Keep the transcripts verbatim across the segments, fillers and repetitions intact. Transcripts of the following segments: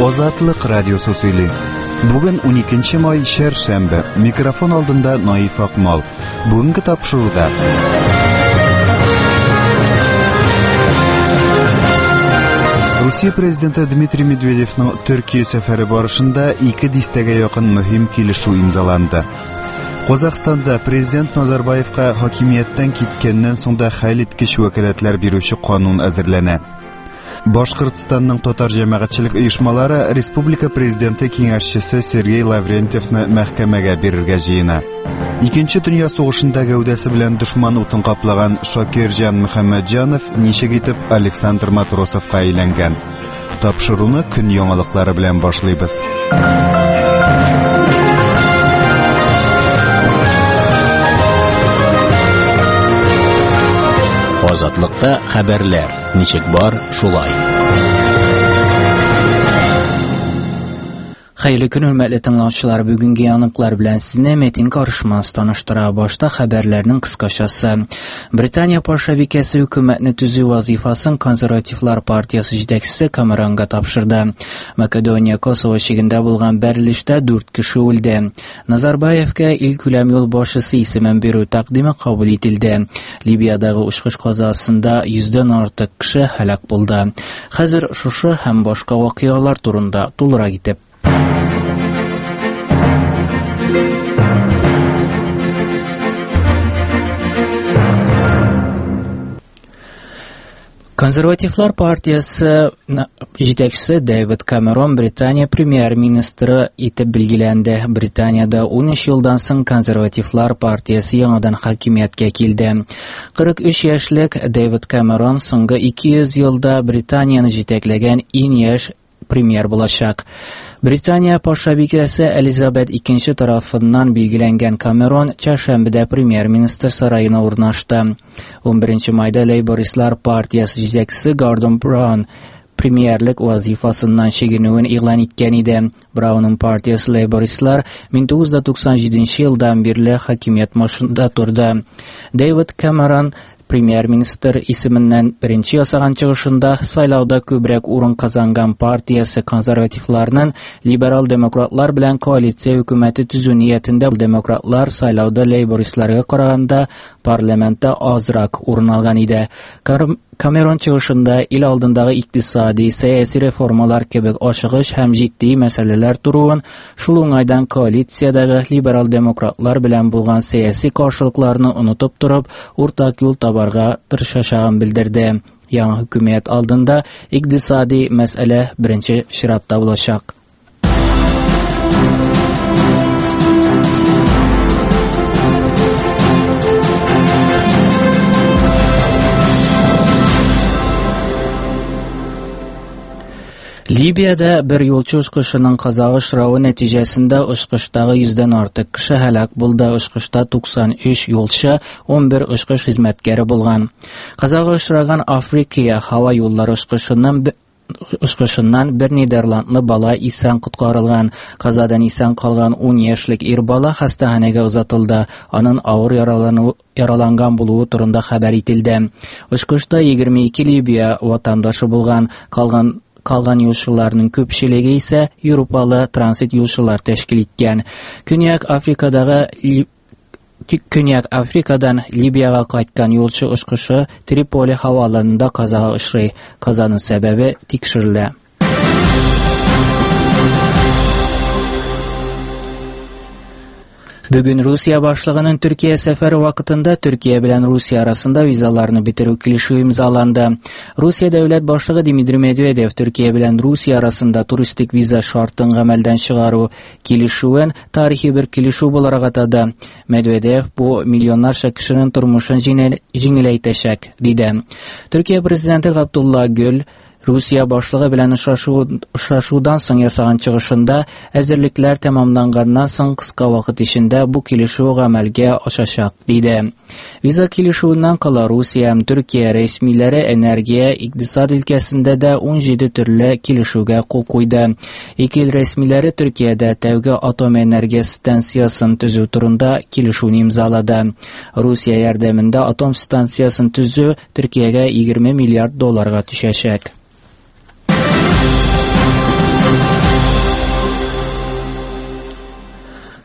Азатлык радиосы сөйли. Бүген уникенче май шәршәмбе. Микрофон алдында Наиф Акмал. Бүгенге тапшыруда Русия президенты Дмитрий Медведевның Төркия сәфәре барышында ике дистәгә якын мөһим килешү имзаланды. Казакъстанда президент Назарбаевка хакимияттән киткәннән соң да хәл иткеч вәкаләтләр бирүче канун әзерләнә. Башкортстанның татар җәмәгатьчелек оешмалары республика президенты киңәшчесе Сергей Лаврентьевны мәхкәмәгә бирергә җыена. Икенче дөнья сугышында гәүдәсе белән дошман утын каплаган Шакирҗан Мөхәммәтҗанов ничек итеп Александр Матросовка әйләнгән. Тапшыруны көн яңалыклары белән башлыйбыз. Азатлыкта хәбәрләр. Ничек бар, шулай. Хәерле көн, хөрмәтле тыңлаучылар. Бүгенге яныклар белән сезне Метин Карышмас таныштыра. Башта хәбәрләрнең кыскачасы. Британия пашавикәсе хөкүмәтне төзү вазифасын консервативлар партиясе җитәкчесе Камеронга тапшырды. Македония Косово чигендә булган бәрелештә дүрт кеше үлде. Назарбаевка илкүләм юл башчысы исемен бирү тәкъдиме кабул ителде. Либиядагы учкыш казасында йөздән артык кеше һәлак булды. Хәзер шушы һәм башка вакыйгалар турында тулырак итеп Консервативлар партиясе җитәкчесе Дэвид Камерон Британия премьер-министры итеп билгеләнде. Британияда ун өч елдан соң консервативлар партиясе яңадан хакимияткә килде. кырык өч яшьлек Дэвид Камерон соңгы ике йөз елда Британияны җитәкләгән иң яшь премьер булачак. Британия пашавикәсе Элизабет икенче тарафыннан билгеләнгән Камерон чәршәмбедә премьер-министр сараена урнашты. ун беренче майда Лейбористлар партиясе җитәкчесе Гордон Браун премьерлек вазифасыннан чигенүен игълан иткән иде. Браунның партиясе Лейбористлар мең тугыз йөз туксан җиденче елдан бирле хакимият машинада турды. Дэвид Камерон премьер-министр исеменнән беренче ясаган чыгышында сайлауда күбрәк урын казанган партиясе консервативларның либерал-демократлар белән коалиция хөкүмәте төзү ниятендә демократлар сайлауда лейбористларга караганда парламентта азрак урын алган иде. Камерон чыгышында ил алдындагы икътисади, сәяси реформалар кебек ашыгыч һәм җитди мәсьәләләр туруын, шул уңайдан коалициядәге либерал-демократлар белән булган сәяси каршылыкларны онытып торып, уртак юл табарга тырышачагын белдерде. Яңа хөкүмәт алдында икътисади мәсьәлә беренче чиратта булачак. Либиядә бер юлчы очкышының казага очравы нәтиҗәсендә очкыштагы йөздән артык кеше һәлак булды. Очкышта туксан өч юлчы, ун бер очкыш хезмәткәре булган. Казага очраган Африкия һава юллары очкышының Ушкышыннан бер нидерландлы бала исән коткарылган. Казадан исән калган ун яшьлек ир бала хастаханәгә узатылды. Аның авыр яралану яраланган булуы турында хәбәр ителде. Ушкышта егерме ике Либия ватандашы булган. Калган Калган юлчыларның күпчелеге исә Европалы транзит юлчылар тәшкил иткән. Көньяк Африкадагы Көньяк Африкадан Либияга кайткан юлчы очкышы Триполи һаваланында казага очрый. Казаның сәбәбе тикшерелә. Бүген Русия башлыгының Төркия сәфәре вакытында Төркия белән Русия арасында визаларны бетерү килешү имзаланды. Русия дәүләт башлыгы Дмитрий Медведев Төркия белән Русия арасында туристик виза шартын гамәлдән чыгару килешүен тарихи бер килешү буларак атады. Медведев бу миллионнарча кешенең тормышын җиңеләйтәчәк диде. Төркия президенты Габдулла Гөл Русия башлыгы белән очрашудан соң ясаган чыгышында әзерлекләр тәмамланганнан соң кыска вакыт эчендә бу килешү гамәлгә ашачак диде. Виза килешүеннән кала Русия һәм Төркия рәсмиләре энергия, икътисад өлкәсендә дә ун җиде төрле килешүгә кул куйды. Ике ил рәсмиләре Төркиядә тәүге атом энергия станциясын төзү турында килешүне имзалады. Русия ярдәмендә атом станциясын төзү Төркиягә егерме миллиард долларга төшәчәк.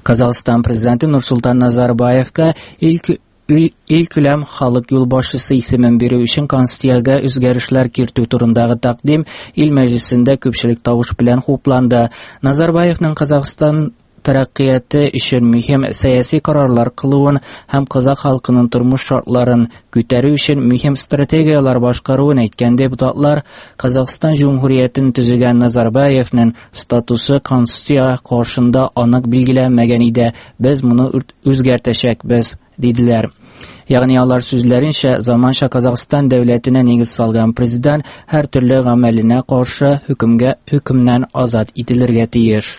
Казахстан президенты Нурсултан Назарбаевка ilk Илкүләм халык юлбашчысы исемен бирү өчен Конституциягә үзгәрешләр кертү турындагы тәкъдим ил мәҗлесендә күпчелек тавыш белән хупланды. Назарбаевның Казахстан тараккыяты өчен мөһим сәяси карарлар кылуын һәм казак халкының тормыш шартларын күтәрү өчен мөһим стратегиялар башкаруын әйткән депутатлар Казахстан Җумһуриятен төзегән Назарбаевның статусы Конституция каршында анык билгеләнмәгән иде. Без моны үзгәртәчәкбез диделәр. Ягъни алар сүзләренчә, заманча Казахстан дәүләтенә нигез салган президент һәр төрле гамәленә каршы хөкемгә хөкемнән азат ителергә тиеш.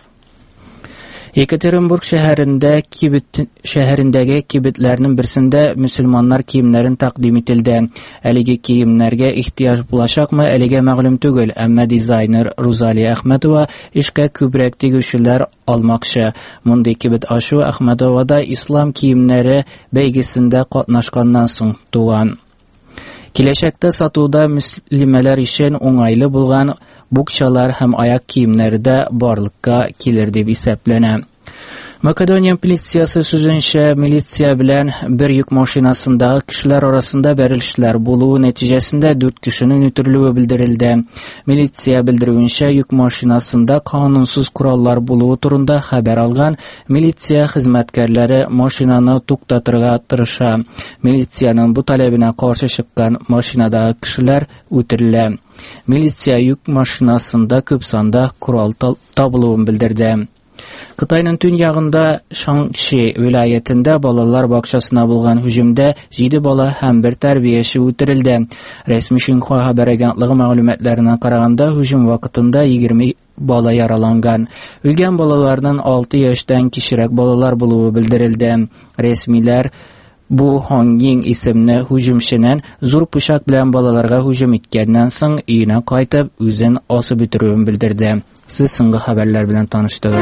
Екатеринбург шәһәрендә кибет шәһәрендәге кибетләрнең берсендә мөселманнар киемнәрен тәкъдим ителде. Әлеге киемнәргә ихтияҗ булачакмы, әлегә мәгълүм түгел, әмма дизайнер Рузалия Әхмәтова эшкә күбрәк тигүчеләр алмакчы. Мондый кибет ачу Әхмәтовада ислам киемнәре бәйгесендә катнашканнан соң туган. Киләчәктә сатуда мөслимәләр өчен уңайлы булган букчалар һәм аяк киемнәре дә барлыкка килер дип исәпләнә. Македония полициясы сүзенчә, милиция белән бер йөк машинасындагы кешеләр арасында бәрелешләр булуы нәтиҗәсендә дүрт кешенең үтерелүе белдерелде. Милиция белдерүенчә, йөк машинасында канунсыз кораллар булуы турында хәбәр алган милиция хезмәткәрләре машинаны туктатырга тырыша. Милициянең бу таләбенә каршы чыккан машинадагы кешеләр үтерелә. Милиция йөк машинасында күп санда корал табылуын белдерде. Кытайның төньягында Шаңши вилаятында балалар бакчасына булган һөҗүмдә җиде бала һәм бер тәрбияче үтерелде. Рәсми Шинхуа хәбәр агентлыгы мәгълүматларына караганда, һөҗүм вакытында егерме бала яраланган. Үлгән балаларның алты яшьтән кичерәк балалар булуы белдерелде. Рәсмиләр бу Хонгин исемле һүҗүмченең зур пычак белән балаларга һүҗүм иткәннән соң өенә кайтып, үзен асып бетерүен белдерде. Сез соңгы хәбәрләр белән таныштыгыз.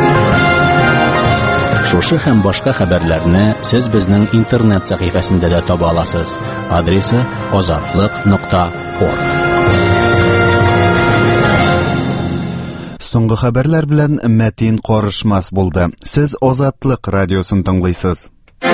Шушы һәм башка хәбәрләрне сез безнең интернет сәхифәсендә дә таба аласыз. Адресы озатлык нокта орг. Соңгы хәбәрләр белән Мәтин Карышмас булды. Сез Азатлык радиосын тыңлыйсыз.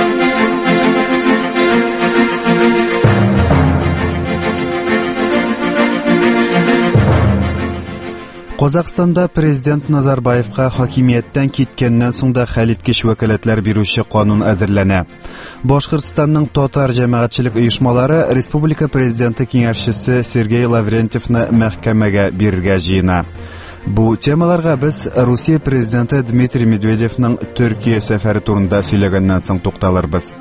Казакстанда президент Назарбаевка хакимияттән киткәннән соң да хәлиткеч вәкаләтләр бирүче канун әзерләнә. Башкортстанның татар җәмәгатьчелек оешмалары республика президенты киңәшчесе Сергей Лаврентьевны мәхкәмәгә бирергә җыена. Бу темаларга без Русия президенты Дмитрий Медведевның Төркия сәфәре турында сөйләгәннән соң тукталырбыз.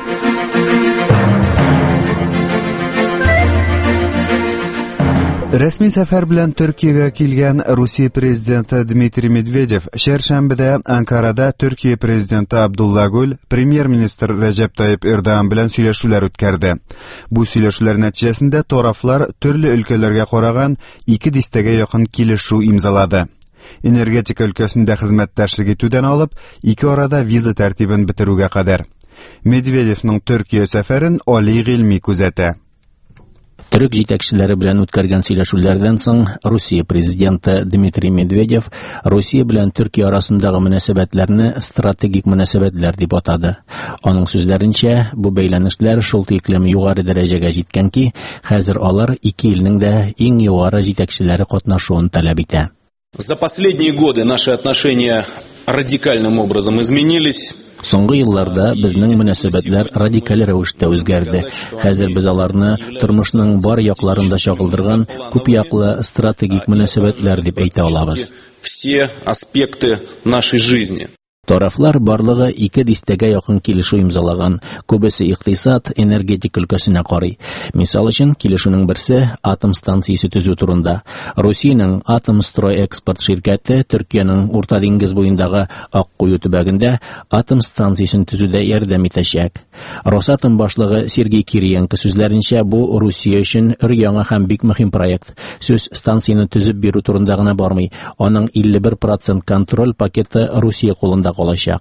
Рәсми сәфәр белән Төркиягә килгән Русия президенты Дмитрий Медведев шәршәмбедә Анкарада Төркия президенты Абдулла Гүл, премьер-министр Рәҗәп Тайип Эрдоган белән сөйләшүләр үткәрде. Бу сөйләшүләр нәтиҗәсендә тарафлар төрле өлкәләргә караган ике дистәгә якын килешү имзалады. Энергетика өлкәсендә хезмәттәшлек итүдән алып, ике арада виза тәртибен бетерүгә кадәр. Медведевның Төркия сәфәрен Али Гыйльми күзәтә. Төрек җитәкчеләре белән үткәргән сөйләшүләрдән соң Русия президенты Дмитрий Медведев Русия белән Төркия арасындагы мөнәсәбәтләрне стратегик мөнәсәбәтләр дип атады. Аның сүзләренчә, бу бәйләнешләр шул тиклем югары дәрәҗәгә җиткән ки, хәзер алар ике илнең дә иң югары җитәкчеләре катнашуын таләп итә. За последние годы наши отношения радикальным образом изменились. Соңгы елларда безнең мөнәсәбәтләр радикаль рәвештә үзгәрде. Хәзер без аларны тормышның бар якларында чагылдырган күп яклы стратегик мөнәсәбәтләр дип әйтә алабыз. Все аспекты нашей жизни. Тарафлар барлыгы ике дистәгә якын килешү имзалаган. Күбесе икътисад, энергетик өлкәсенә карый. Мисал өчен, килешүнең берсе атом станциясе төзү турында. Русиянең Атомстройэкспорт ширкәте Төркиянең Урта диңгез буендагы Аккую төбәгендә атом станциясен төзүдә ярдәм итәчәк. Росатом башлыгы Сергей Кириенко сүзләренчә, бу Русия өчен өр-яңа һәм бик мөһим проект. Сүз станцияны төзеп бирү турында гына бармый. Аның илле бер процент контроль пакеты Русия кулында калачак.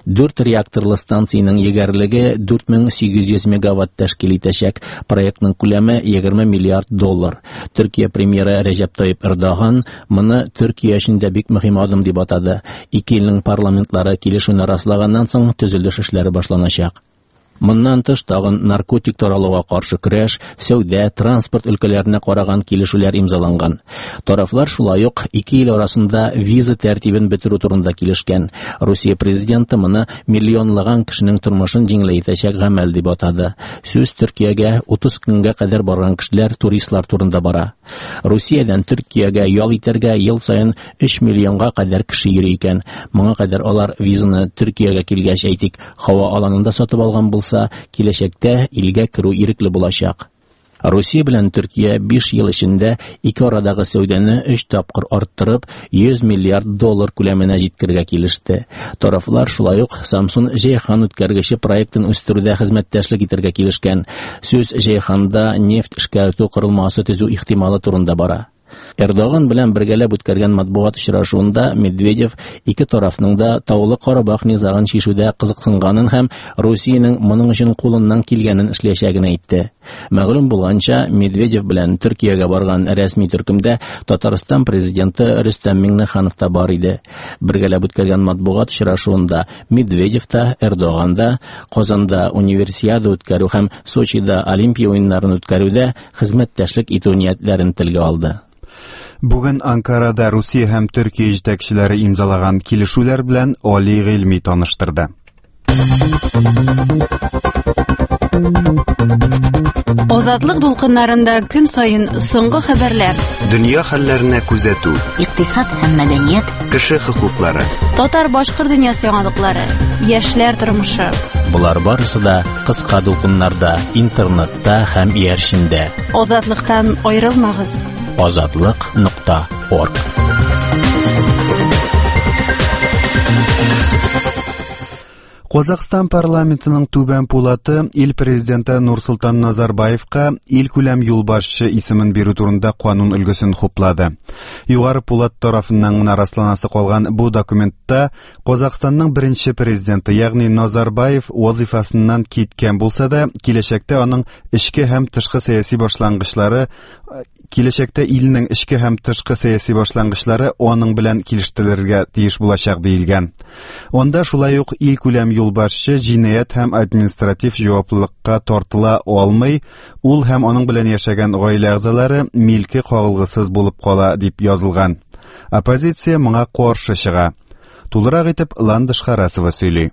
Дүрт реакторлы станцияның егәрлеге дүрт мең сигез йөз мегаватт тәшкил итәчәк. Проектның күләме егерме миллиард доллар. Төркия премьеры Рәҗәп Тайип Эрдоган моны Төркия өчен дә бик мөһим адым дип атады. Ике илнең парламентлары килешүне раслаганнан соң төзелеш эшләре башланачак. Моннан тыш тагын наркотик таралуга каршы көрәш, сәүдә, транспорт өлкәләренә караган килешүләр имзаланган. Тарафлар шулай ук ике ил арасында виза тәртибен бетерү турында килешкән. Русия президенты моны миллионлаган кешенең тормышын җиңеләйтәчәк гамәл дип атады. Сүз Төркиягә утыз көнгә кадәр барган кешеләр, туристлар турында бара. Русиядән Төркиягә ял итәргә ел саен өч миллионга кадәр кеше йөри икән. Моңа кадәр алар визаны Төркиягә килгәч әйтик, һава аланында сатып алган булса, киләчәктә илгә керү ирекле булачак. Русия белән Төркия биш ел эчендә ике арадагы сәүдәне өч тапкыр арттырып, йөз миллиард доллар күләменә җиткергә килеште. Тарафлар шулай ук Самсун Җәйхан үткәргече проектын үстерүдә хезмәттәшлек итәргә килешкән. Сүз Җәйханда нефть эшкәртү корылмасы төзү ихтималы турында бара. Эрдоган белән бергәләп үткәргән матбугат очрашуында Медведев ике тарафның да Таулы Карабах низагын чишүдә кызыксынганын һәм Русиянең моның өчен кулыннан килгәнен эшләячәген әйтте. Мәгълүм булганча, Медведев белән Төркиягә барган рәсми төркемдә Татарстан президенты Рөстәм Миңнеханов та бар иде. Бергәләп үткәргән матбугат очрашуында Медведев та, Эрдоган да Казанда универсиада үткәрү һәм Сочида Олимпия уеннарын үткәрүдә хезмәттәшлек итү ниятләрен телгә алды. Бүген Анкарада Русия һәм Төркия җитәкчеләре имзалаган килешүләр белән Али Гыйльми таныштырды. Азатлык дулкыннарында көн саен соңгы хәбәрләр. Дөнья хәлләренә күзәтү. Икътисад һәм мәдәният. Кеше хокуклары. Татар-башкорт дөньясы яңалыклары. Яшьләр тормышы. Булар барысы да кыска дулкыннарда, интернетта һәм иярчендә. Азатлыктан аерылмагыз. азатлык нокта орг. Казакстан парламентының Түбән Пулаты ил президенты Нурсултан Назарбаевка ил күләм юлбашчы исемен бирү турында канун өлгесен хуплады. Югары Пулат тарафыннан нарасланасы калган бу документта Казакстанның беренче президенты, ягъни Назарбаев вазифасыннан киткән булса да, киләчәктә аның эчке һәм тышкы сәяси башлангычлары Киләчәктә илнең эчке һәм тышкы сәяси башлангычлары аның белән килештерелергә тиеш булачак диелгән. Онда шулай ук ил күләм юлбашчы җинаять һәм административ җаваплылыкка тартыла алмый, ул һәм аның белән яшәгән гаилә әгъзалары милке кагылгысыз булып кала дип язылган. Оппозиция моңа каршы чыга. Тулырак итеп Ландыш Харасова сөйли.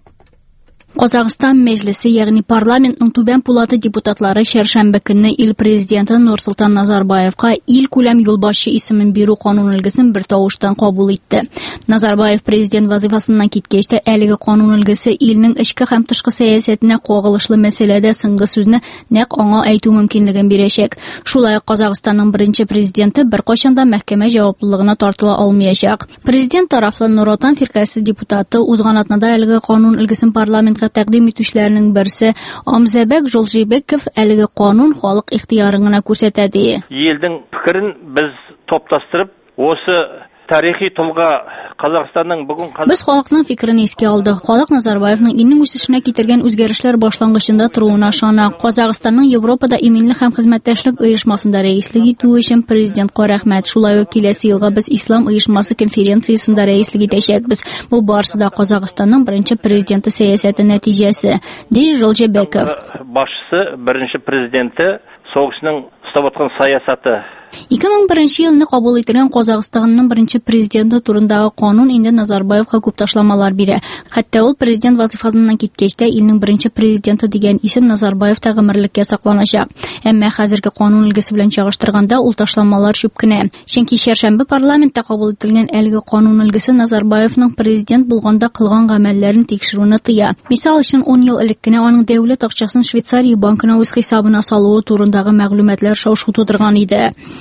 Казакстан мәҗлесе, ягъни парламентның Түбән Пулаты депутатлары шәршәмбе көнне ил президенты Нурсултан Назарбаевка ил күләм юлбашчы исемен бирү канун өлгесен бер тавыштан кабул итте. Назарбаев президент вазифасыннан киткәч тә әлеге канун өлгесе илнең эчке һәм тышкы сәясәтенә кагылышлы мәсьәләдә соңгы сүзне нәкъ аңа әйтү мөмкинлеген бирәчәк. Шулай ук Казакстанның беренче президенты беркайчан да мәхкәмә җаваплылыгына тартыла алмаячак. Президент тарафлы Нур Отан фиркасы депутаты узган атнада әлеге канун өлгесен парламент тәкъдим итүчеләрнең берсе Амзабек Жолжибеков әлеге канун халык ихтыярына күрсәтә ди. Елдің фикерен без топтастырып, осы тарихи тулга Казакстанның бүген Без халыкның фикерен искә алдык. Халык Назарбаевның илнең үсешенә китергән үзгәрешләр башлангычында торуына ышана. Казакстанның Европада иминлек һәм хезмәттәшлек оешмасында рәислек итү өчен президентка рәхмәт. Шулай ук киләсе елга без Ислам оешмасы конференциясында рәислек итәчәкбез. Бу барысы да Казакстанның беренче президенты сәясәте нәтиҗәсе, ди Жолжибеков. Башчысы беренче президенты соғышның устап аткан саясаты. ике мең беренче елны кабул ителгән Казакстанның беренче президенты турындагы канун инде Назарбаевка күп ташламалар бирә. Хәтта ул президент вазифасыннан киткәч тә илнең беренче президенты дигән исем Назарбаевта гомерлеккә сакланачак. Әмма хәзерге канун өлгесе белән чагыштырганда ул ташламалар шүп кенә. Чөнки шәршәмбе парламентта кабул ителгән әлеге канун өлгесе Назарбаевның президент булганда кылган гамәлләрен тикшерүне тыя. Мисал өчен он ел элек кенә аның дәүләт акчасын Швейцария банкына үз хисабына салуы турындагы мәгълүматлар шау-шу тудырган иде.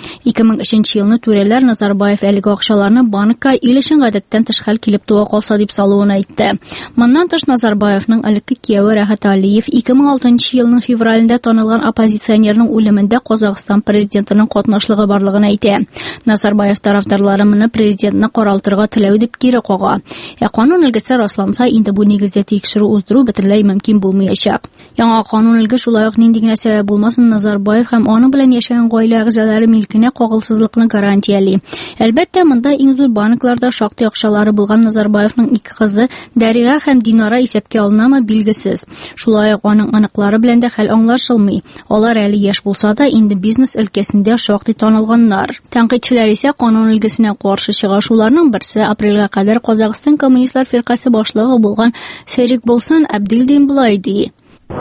ике мең өченче елны түрәләр Назарбаев әлеге акчаларны банкка ил өчен гадәттән тыш хәл килеп туа калса дип салуын әйтте. Моннан тыш Назарбаевның элекке кияве Рәхәт Алиев ике мең алтынчы елның февралендә танылган оппозиционерның үлемендә Казакстан президентының катнашлыгы барлыгын әйтә. Назарбаев тарафдарлары моны президентны каралтырга теләү дип кире кага. Ә канун илгесе расланса, инде бу нигездә тикшерү уздыру бөтенләй мөмкин булмаячак. Яңа канун илге шулай ук нинди генә сәбәп булмасын, Назарбаев һәм аның белән яшәгән гаилә әгъзалары милкенә кагылсызлыкны гарантияли. Әлбәттә, монда иң зур банкларда шактый акчалары булган Назарбаевның ике кызы Дәрия һәм Динара исәпкә алынамы билгесез. Шулай ук аның аныклары белән дә хәл аңлашылмый. Алар әле яшь булса да, инде бизнес өлкәсендә шактый танылганнар. Тәнкыйтьчеләр исә канун илгесенә каршы чыга. Шуларның берсе апрельгә кадәр Казакстан коммунистлар фиркасы башлыгы булган Серик Болсан Абдилдин булай ди.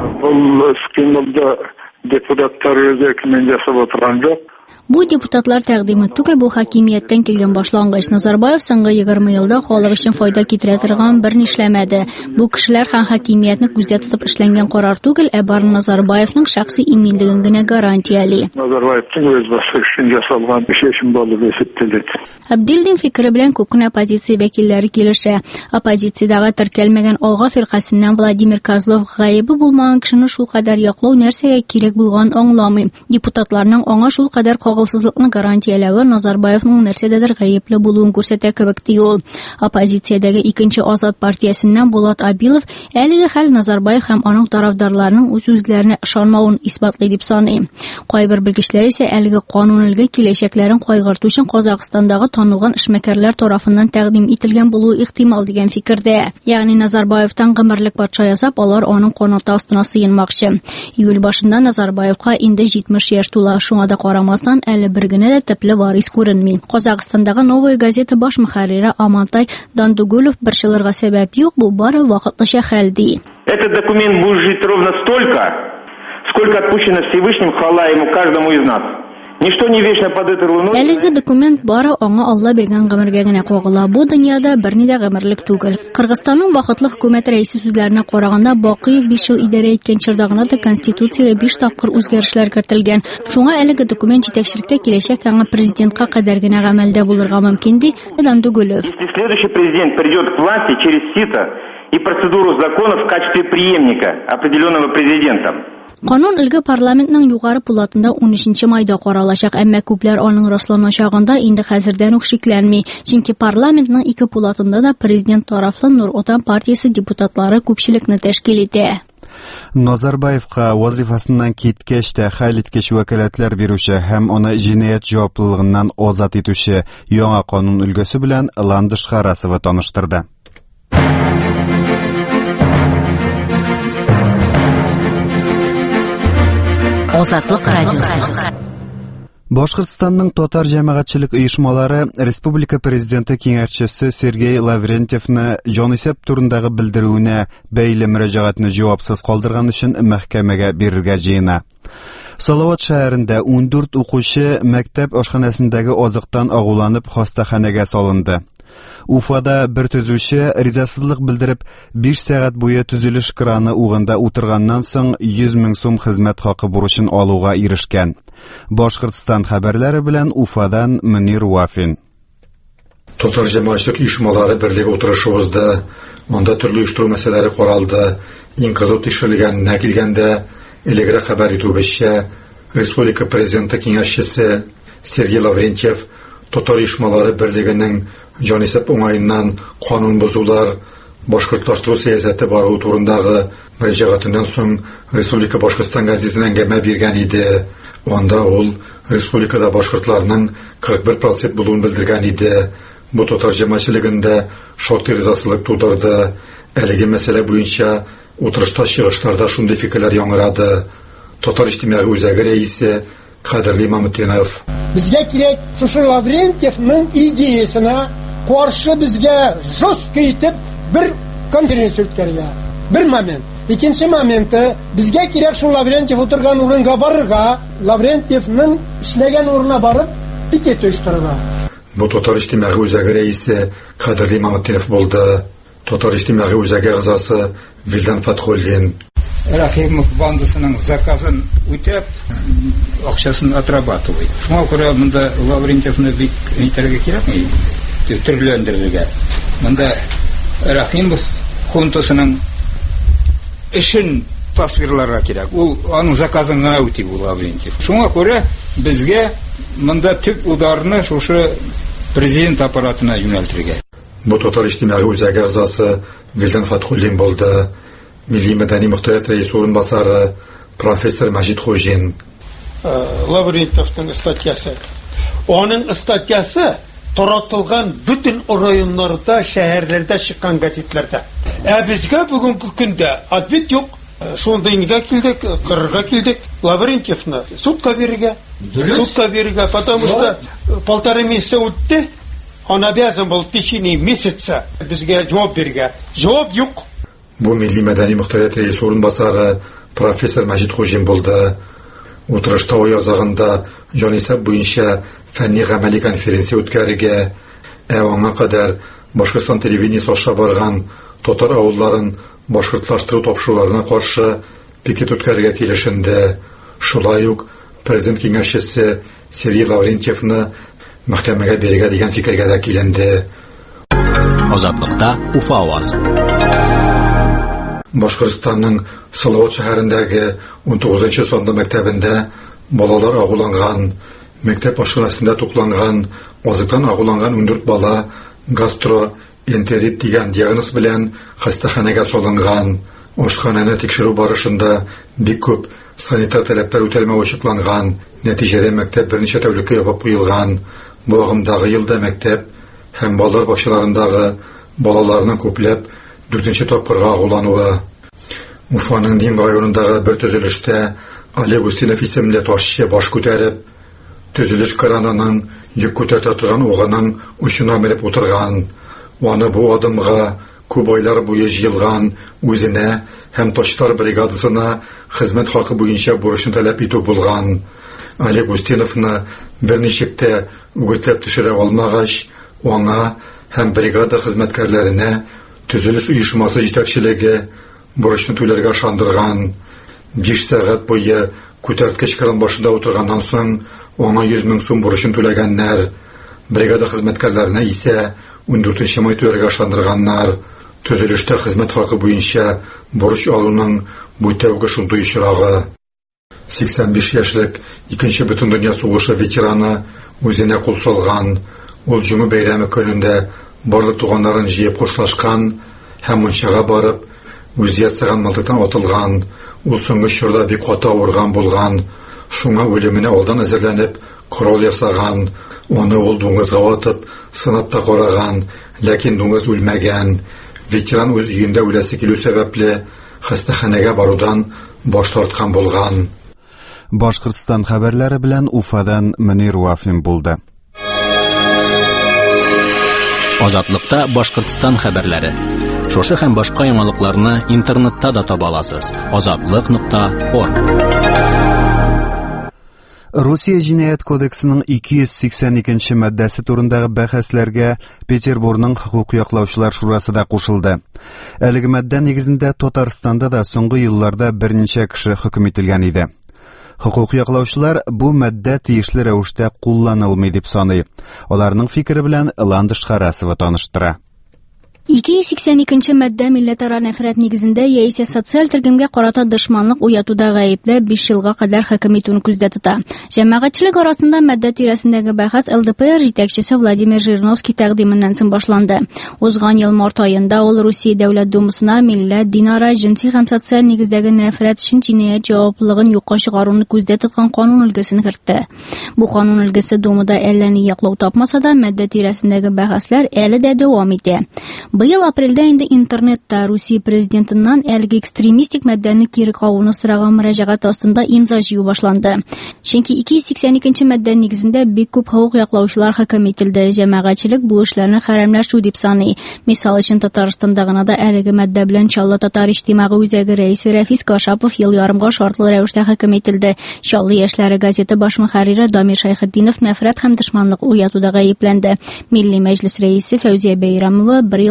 Бұл скимылда депутаттар өзі кімен жасап отырған жоқ. Бу депутатлар тәкъдиме түгел, бу хакимияттән килгән башлангыч. Назарбаев соңгы егерме елда халык өчен файда китерә торган бер нишләмәде. Бу кешеләр һәм хакимиятне күздә тотып эшләнгән карар түгел, ә бары Назарбаевның шәхси иминлеген генә гарантияли. Назарбаевның үз башы өчен ясалган шешим булып исәптелде. Абдилдин фикере белән күпкенә оппозиция вәкилләре килешә. Оппозициядәге теркәлмәгән Алга фиркасыннан Владимир Козлов гаебе булмаган кешене шул кадәр яклау нәрсәгә кирәк булган аңламый. Депутатларның аңа шул кадәр кагылсызлыкны гарантияләве Назарбаевның нәрсәдәдер гаепле булуын күрсәтә кебек ди ул. Оппозициядәге икенче Азат партиясеннән Булат Абилов әлеге хәл Назарбаев һәм аның тарафдарларының үз үзләренә ышанмавын исбатлый дип саный. Кайбер белгечләр исә әлеге канун илге киләчәкләрен кайгырту өчен Казакстандагы танылган эшмәкәрләр тарафыннан тәкъдим ителгән булуы ихтимал дигән фикердә. Ягъни Назарбаевтан гомерлек патша ясап, алар аның канаты астына сыенмакчы. Июль башында Назарбаевка инде җитмеш яшь тула. Шуңа да карамастан әле бер генә дә төпле варис күренми. Казакстандагы Новая газета баш мөхәррире Амантай Дандугулов бер шылырга сәбәп юк, бу бары вакытлыча хәл ди. Этот документ будет жить ровно столько, сколько отпущено Всевышним хвала ему каждому из нас. Ничто не вечно под этой луной. Әлеге документ бары аңа Алла биргән гомергә генә кагыла. Бу дөньяда берни дә гомерлек түгел. Кыргызстанның вакытлы хөкүмәт рәисе сүзләренә караганда, Бакыев биш ел идарә иткән чорда гына да Конституциягә биш тапкыр үзгәрешләр кертелгән. Шуңа әлеге документ җитәкчелеккә киләчәк яңа президентка кадәр генә гамәлдә булырга мөмкин ди Дандугулов. Если следующий президент придет к власти через сито и процедуру законов в качестве преемника определенного президентом. Канун илге парламентның югары пулатында унөченче майда каралачак, әмма күпләр аның расланачагында инде хәзердән үк шикләнми. Чөнки парламентның ике пулатында да президент тарафлы Нур Отан партиясе депутатлары күпчелекне тәшкил итә. Назарбаевка вазифасыннан киткәч тә хәл иткеч вәкаләтләр бирүче һәм аны җинаять җаваплылыгыннан азат итүче яңа канун өлгесе белән Ландыш Харасова таныштырды. Азатлык радиосы. Башкортстанның татар җәмәгатьчелек оешмалары республика президенты киңәшчесе Сергей Лаврентьевны җанисәп турындагы белдерүенә бәйле мөрәҗәгатьне җавапсыз калдырган өчен мәхкәмәгә бирергә җыена. Салават шәһәрендә ун дүрт укучы мәктәп ашханәсендәге азыктан агуланып хастаханәгә салынды. Уфада бер төзүче ризасызлык белдереп биш сәгать буе төзелеш краны угында утырганнан соң йөз мең сум хезмәт хакы бурычын алуга ирешкән. Башкортстан хәбәрләре белән Уфадан Мөнир Вафин. Татар җәмәгатьчелек оешмалары берлеге утырышы узды. Монда төрле оештыру мәсьәләләре каралды. Иң кызу тикшерелгәненә килгәндә, элегрәк хәбәр итүебезчә, республика президенты киңәшчесе Сергей Лаврентьев татар оешмалары берлегенең җанисәп уңаеннан канун бозулар, башкортлаштыру сәясәте бару турындагы мөрәҗәгатеннән соң Республика Башкортстан газетасына әңгәмә биргән иде. Анда ул республикада башкортларның кырык бер процент булуын белдергән иде. Бу татар җәмәгатьчелегендә шактый ризасызлык тудырды. Әлеге мәсьәлә буенча утырышта чыгышларда шундый фикерләр яңгырады. Татар иҗтимагый үзәге рәисе Кадерле Мамытдинов. Безгә кирәк шушы Лаврентьевның идеясына каршы безгә жестко итеп бер конференция үткәргә. Бер момент. Икенче моменты, безгә кирәк шул Лаврентьев утырган урынга барырга, Лаврентьевның эшләгән урынына барып, пикет оештырырга. Бу татар иҗтимагый үзәге рәисе Кадерле Мамытдинов булды. Татар иҗтимагый үзәге әгъзасы Вилдан Фатхуллин. Рахимов бандасының заказын үтәп, акчасын отрабатывает. Шуңа күрә монда Лаврентьевны бик әйтергә кирәкми, төрләндерергә. Монда Рахимов хунтасының эшен tasvirlarga kerak. Ул аның заказын гына үти бу Лаврентьев. Шуңа күрә безгә монда төп ударны шушы президент аппаратына юнәлтергә. Бу татар иҗтимагый үзәге әгъзасы Вилдан Фатхуллин булды. Милли мәдәни мөхтәрәт рәис урынбасары профессор Мәҗит Хуҗин. Лаврентьевның статьясы. Оның статьясы таратылган бүтән районнарда, шәһәрләрдә чыккан газетләрдә. Ә безгә бүгенге көндә ответ юк. Шунда инде килдек, кырга килдек. Лаврентьевны судка бирергә. Судка бирергә, потому что полтора месяца үтте. Он обязан был в течение месяца безгә җавап бирергә. Җавап юк. Бу милли мәдәни мөхтәрәт рәис урынбасары профессор Мәҗит Хуҗин булды. Утырышта ул язагында җанисәп буенча фәнни-гамәли конференция үткәрергә, ә аңа кадәр Башкортстан телевидениесе аша барган татар авылларын башкортлаштыру тапшыруларына каршы пикет үткәрергә килешенде. Шулай ук президент киңәшчесе Сергей Лаврентьевны мәхкәмәгә бирергә дигән фикергә дә киленде. Азатлыкта Уфа авазы. Башкортстанның Салават шәһәрендәге он тугызынчы санлы мәктәбендә балалар агуланган, мәктәп ашханасында тукланган, азыктан агуланган ундүрт бала гастроэнтерит дигән диагноз белән хастаханәгә салынган. Ашхананы тикшерү барышында бик күп санитар таләпләр үтәлмәү ачыкланган. Нәтиҗәдә мәктәп берничә тәүлеккә ябып куелган. Бу агымдагы елда мәктәп һәм балалар бакчаларындагы балаларның күпләп дүртенче тапкырга агулануы. Уфаның Дим районындагы бер төзелештә Олег Устинов исемле ташчы баш күтәреп, төзелеш кранының йөк күтәртә торган угының учына менеп утырган. Аны бу адымга күп айлар буе җыелган үзенә һәм ташлар бригадасына хезмәт хакы буенча бурычын таләп итү булган. Олег Устиновны берничек тә үгетләп төшерә алмагач, аңа һәм бригада хезмәткәрләренә төзелеш оешмасы җитәкчелеге бурычны түләргә шандырган. биш сәгать буе күтәрткеч кран башында утырганнан соң аңа йөз мең сум бурычын түләгәннәр. Бригада хезмәткәрләренә исә ундүртенче май түләргә шандырганнар. Төзелештә хезмәт хакы буенча бурыч алуның бу тәүге шундый очрагы. сиксән биш яшьлек икенче бөтен дөнья сугышы ветераны үзенә кул салган. Ул җиңү бәйрәме көнендә барлык туганнарын җыеп хушлашкан һәм мунчага барып үзе ясаган мылтыктан атылган. Ул соңгы чорда бик каты авырган булган. Шуңа үлеменә алдан әзерләнеп корал ясаган. Аны ул дуңгызга атып, сынап та караган, ләкин дуңгыз үлмәгән. Ветеран үз өендә үләсе килү сәбәпле хастаханәгә барудан баш тарткан булган. Башкортстан хәбәрләре белән Уфадан Мөнир Вафин булды. Азатлыкта Башкортстан хәбәрләре. Шушы һәм башка яңалыкларны интернетта да таба аласыз. азатлык нокта орг. Русия җинаять кодексының ике йөз сиксән икенче маддәсе турындагы бәхәсләргә Петербургның хокук яклаучылар шурасы да кушылды. Әлеге маддә нигезендә Татарстанда да соңгы елларда берничә кеше хөкем ителгән иде. Хокук яклаучылар бу маддә тиешле рәвештә кулланылмый дип саный. Аларның фикере белән Ландыш Харасова таныштыра. ике йөз сиксән икенче маддә милләтара нәфрәт нигезендә яисә социаль төркемгә карата дошманлык уятуда гаепле биш елга кадәр хөкем итүне күздә тота. Җәмәгатьчелек арасында маддә тирәсендәге бәхәс эл дэ пэ эр җитәкчесе Владимир Жириновский тәкъдименнән соң башланды. Узган ел март аенда ул Русия дәүләт думасына милләт, динара, җинси һәм социаль нигездәге нәфрәт өчен җинаять җаваплылыгын юкка чыгаруны күздә тоткан канун өлгесен кертте. Бу канун өлгесе думада әллә ни яклау тапмаса да, маддә тирәсендәге бәхәсләр әле дә дәвам итә. Быел апрельдә инде интернетта Русия президентыннан әлеге экстремистик маддәне кире кагуны сораган мөрәҗәгать астында имза җыю башланды. Чөнки ике йөз сиксән икенче маддә нигезендә бик күп хокук яклаучылар хөкем ителде. Җәмәгатьчелек бу эшләрне хәрәмләшү дип саный. Мисал өчен Татарстанда гына да әлеге маддә белән Чаллы татар иҗтимагый үзәге рәисе Рәфис Кашапов ел ярымга шартлы рәвештә хөкем ителде. Чаллы яшьләре газеты баш мөхәррире Дамир Шайхетдинов нәфрәт һәм дошманлык уятуда гаепләнде. Милли мәҗлес рәисе Фәүзия Бәйрәмова бер ел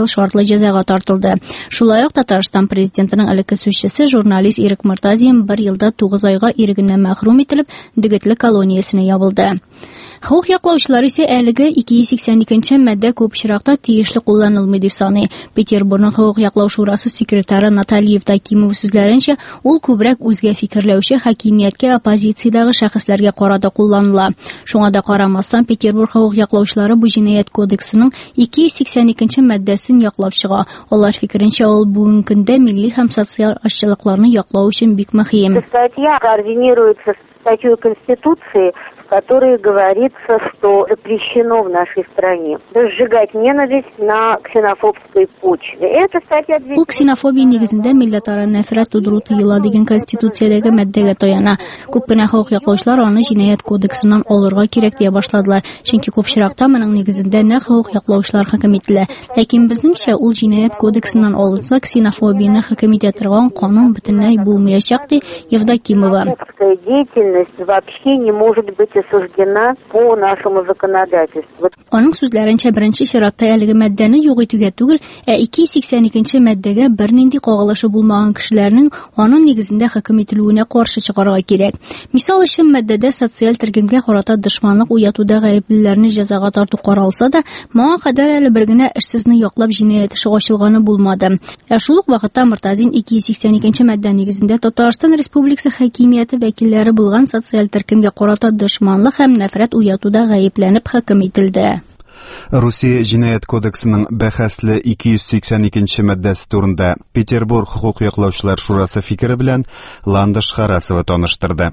шартлы җәзага тартылды. Шулай ук Татарстан президентының элекке сүзчесе журналист Ирек Мортазин бер елда тугыз айга ирегеннән мәхрүм ителеп, дегетле колониясенә ябылды. Хокук яклаучылар исә әлеге ике йөз сиксән икенче маддә күп очракта тиешле кулланылмый дип саный. Петербургның хокук яклау шурасы секретары Наталья Евдокимова сүзләренчә, ул күбрәк үзгә фикерләүче хакимияткә оппозициядәге шәхесләргә карата кулланыла. Шуңа да карамастан Петербург хокук яклаучылары бу җинаять кодексының ике йөз сиксән икенче маддәсен яклап чыга. Алар фикеренчә, ул бүгенге көндә милли һәм социаль ашчылыкларны яклау өчен бик мөһим. Статья координируется с статьей Конституции, в которой говорится, что запрещено в нашей стране разжигать ненависть на ксенофобской почве. Это статья двести. Ул ксенофобия нигезендә милләтара нәфрәт тудыру тыела дигән конституциядәге маддәгә таяна. Күп кенә хокук яклаучылар аны җинаять кодексыннан алырга кирәк дип башладылар. Чөнки күп очракта моның нигезендә нәкъ хокук яклаучылар хөкем ителә. Ләкин безнеңчә ул җинаять кодексыннан алынса, ксенофобияны хөкем итә торган канун бөтенләй булмаячак ди Евдокимова. Деятельность вообще не может быть осуждена по нашему законодательству. Аның сүзләренчә, беренче чиратта әлеге маддәне юк итүгә түгел, ә ике йөз сиксән икенче маддәгә бернинди кагылышы булмаган кешеләрнең аның нигезендә хөкем ителүенә каршы чыгарга кирәк. Мисал өчен, маддәдә социаль төркемгә карата дошманлык уятуда гаеплеләрне җәзага тарту каралса да, моңа кадәр әле бер генә эшсезне яклап җинаять эше ачылганы булмады. Ә шул ук вакытта Мортазин ике йөз сиксән икенче маддә нигезендә Татарстан Республикасы хакимияте вәкилләре булган социаль төркемгә карата дошманлык һәм нәфрәт уятуда гаепләнеп хөкем ителде. Русия җинаять кодексының бәхәсле ике йөз сиксән икенче маддәсе турында Петербург хокук яклаучылар шурасы фикере белән Ландыш Харасова таныштырды.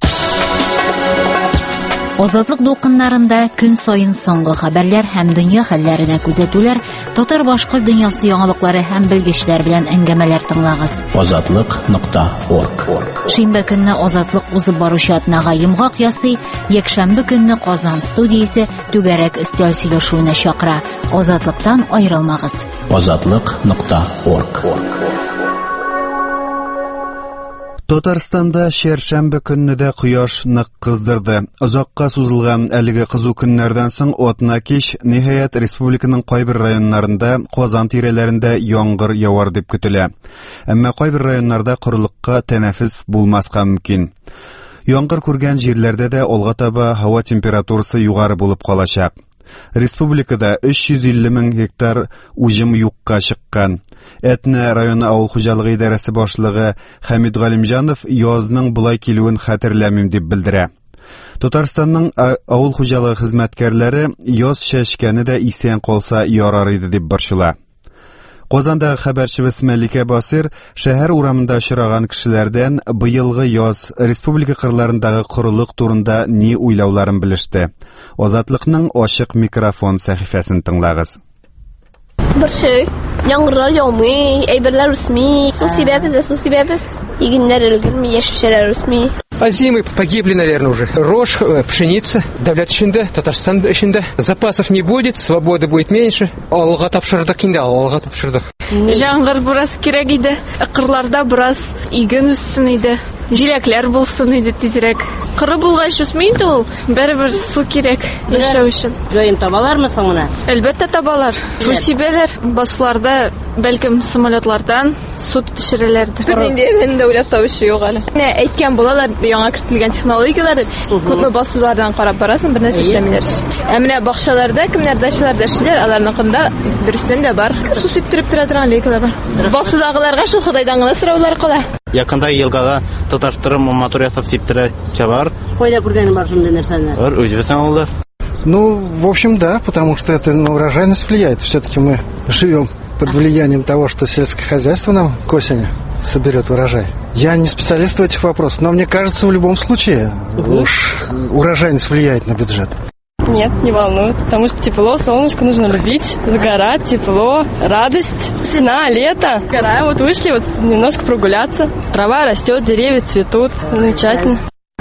Азатлык дулкыннарында көн сайын соңгы хәбәрләр һәм дөнья хәлләренә күзәтүләр, татар-башкорт дөньясы яңалыклары һәм белгечләр белән әңгәмәләр тыңлагыз. азатлык нокта орг. Шимбә көнне Азатлык узып баручы атнага йомгак ясый, якшәмбе көнне Казан студиясе түгәрәк өстәл сөйләшүенә чакыра. Азатлыктан аерылмагыз. азатлык нокта орг. Татарстанда шәршәмбе көнне дә кояш нык кыздырды. Озакка сузылган әлеге кызу көннәрдән соң атна кич ниһаять республиканың кайбер районнарында, Казан тирәләрендә яңгыр явар дип көтелә. Әмма кайбер районнарда корылыкка тәнәфес булмаска мөмкин. Яңгыр күргән җирләрдә дә алга таба һава температурасы югары булып калачак. Республикада өч йөз илле мең гектар уҗым юкка чыккан. Әтнә районы авыл хуҗалыгы идарәсе башлыгы Хәмид Галимҗанов язның булай килүен хәтерләмим дип белдерә. Татарстанның авыл хуҗалыгы хезмәткәрләре яз чәчкәне дә исән калса ярар иде дип борчыла. Казандагы хәбәрчебез Мәликә Басир шәһәр урамында очраган кешеләрдән быелгы яз республика кырларындагы корылык турында ни уйлауларын белеште. Азатлыкның ачык микрофон сәхифәсен тыңлагыз. Борчый, яңгырлар яумый, әйберләр үсми, су сибәбез, су сибәбез, игеннәр өлгерми, яшелчәләр үсми. А зимы погибли, наверное, уже. Рожь, пшеница, давлят içinde, Татарстан içinde. Запасов не будет, свободы будет меньше. Алга тапшырдык инде, алга тапшырдык. Яңгыр бурас кирәк иде. Кырларда бурас иген үссен иде. Җиләкләр булсын иде тизрәк. Кыры булгач үсми инде ул. Бер-бер су кирәк яшәү өчен. Җаен табалармы соң моны? Әлбәттә табалар. Су сибәләр. Басуларда, бәлкем самолетлардан су төшерәләрдер. Инде мен дә уйлап табышы юк әле. Менә әйткән булалар, яңа кертелгән технологиялар. Күпме басулардан карап барасың, бер нәрсә эшләмиләр. Ә менә бакчаларда, кемнәрдә эшләр эшләр, аларныкында дөрестән дә бар. Су сиптереп тора торган лекалар бар. Басудагыларга шул Худайдан гына сораулар кала. Якында елгага тоташтырып мотор ясап сиптерә чабар. Кайда күргәнем бар шундый нәрсәне? Өр үзбәсән алды. Ну, в общем, да, потому что это на урожайность влияет. Все-таки мы живем под влиянием того, что сельское хозяйство нам к осени соберет урожай. Я не специалист в этих вопросах, но мне кажется, в любом случае угу. уж урожайность влияет на бюджет. Нет, не волнует, потому что тепло, солнышко нужно любить, загорать, тепло, радость, весна, лето. Гораем, вот вышли вот немножко прогуляться, трава растет, деревья цветут, замечательно.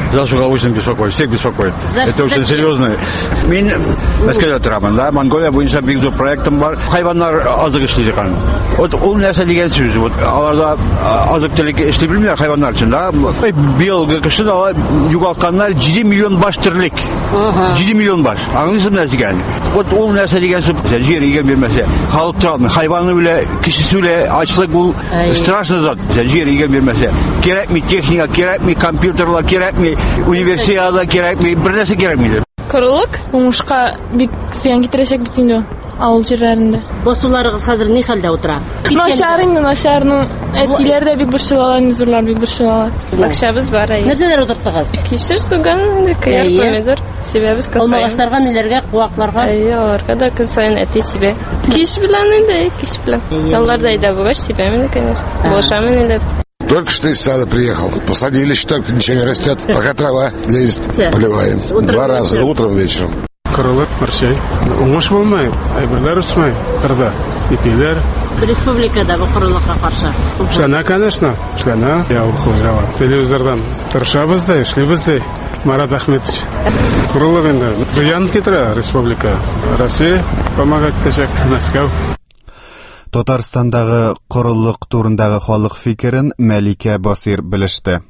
За что очень беспокоит, всех беспокоит. Это очень серьезно. Мен Мәскәүдә торам, да, Монголия буенча бик зур проектым бар. Хайваннар азык эшли торган. Вот ул нәрсә дигән сүз. Вот аларда азык төлек эшли белмиләр хайваннар өчен, да. Биологик эшне ала югалтканнар җиде миллион баш терлек. җиде миллион баш. Аңлыйсызмы нәрсә дигән? Вот ул нәрсә дигән сүз. Җир игән бирмәсә, халык тора, хайваны белә, кешесе белә ачлык ул страшный зат. Җир игән бирмәсә, кирәкми техника, кирәкми компьютерлар, кирәкми универсиада, кирәкми бернәрсә кирәкми. Корылык уңышка бик зыян китерәчәк бит инде авыл җирләрендә. Басуларыгыз хәзер ни хәлдә утыра? Начар инде, начарның әтиләр дә бик борчылалар, низурлар бик борчылалар. Акчабыз бар әйе. Нәрсәләр утырттыгыз? Кишер суган, кыяр помидор, себебез кылсай. Алмагачларга, ниләргә, куакларга? Әйе, аларга да көн сайын әти себе. Киш белән инде, киш белән. Яллар да иде бугач себемен, конечно. Булышамын инде. Только что из сада приехал. Посадили, что только ничего не растет. Пока трава лезет, поливаем. Два раза, утром, вечером. Королок, марчай. Уңыш булмай, әйберләр үсмәй. Кырда, ипиләр. Республикада бу корылыкка каршы. Эшләнә, конечно, эшләнә. Я ухылжала. Телевизордан тырышабыз да, эшлибез да. Марат Ахметович. Корылык инде зыян китерә республика. Россия помогать итәчәк, Мәскәү. Татарстандагы корылык турындагы халык фикерен Мәликә Басир белеште.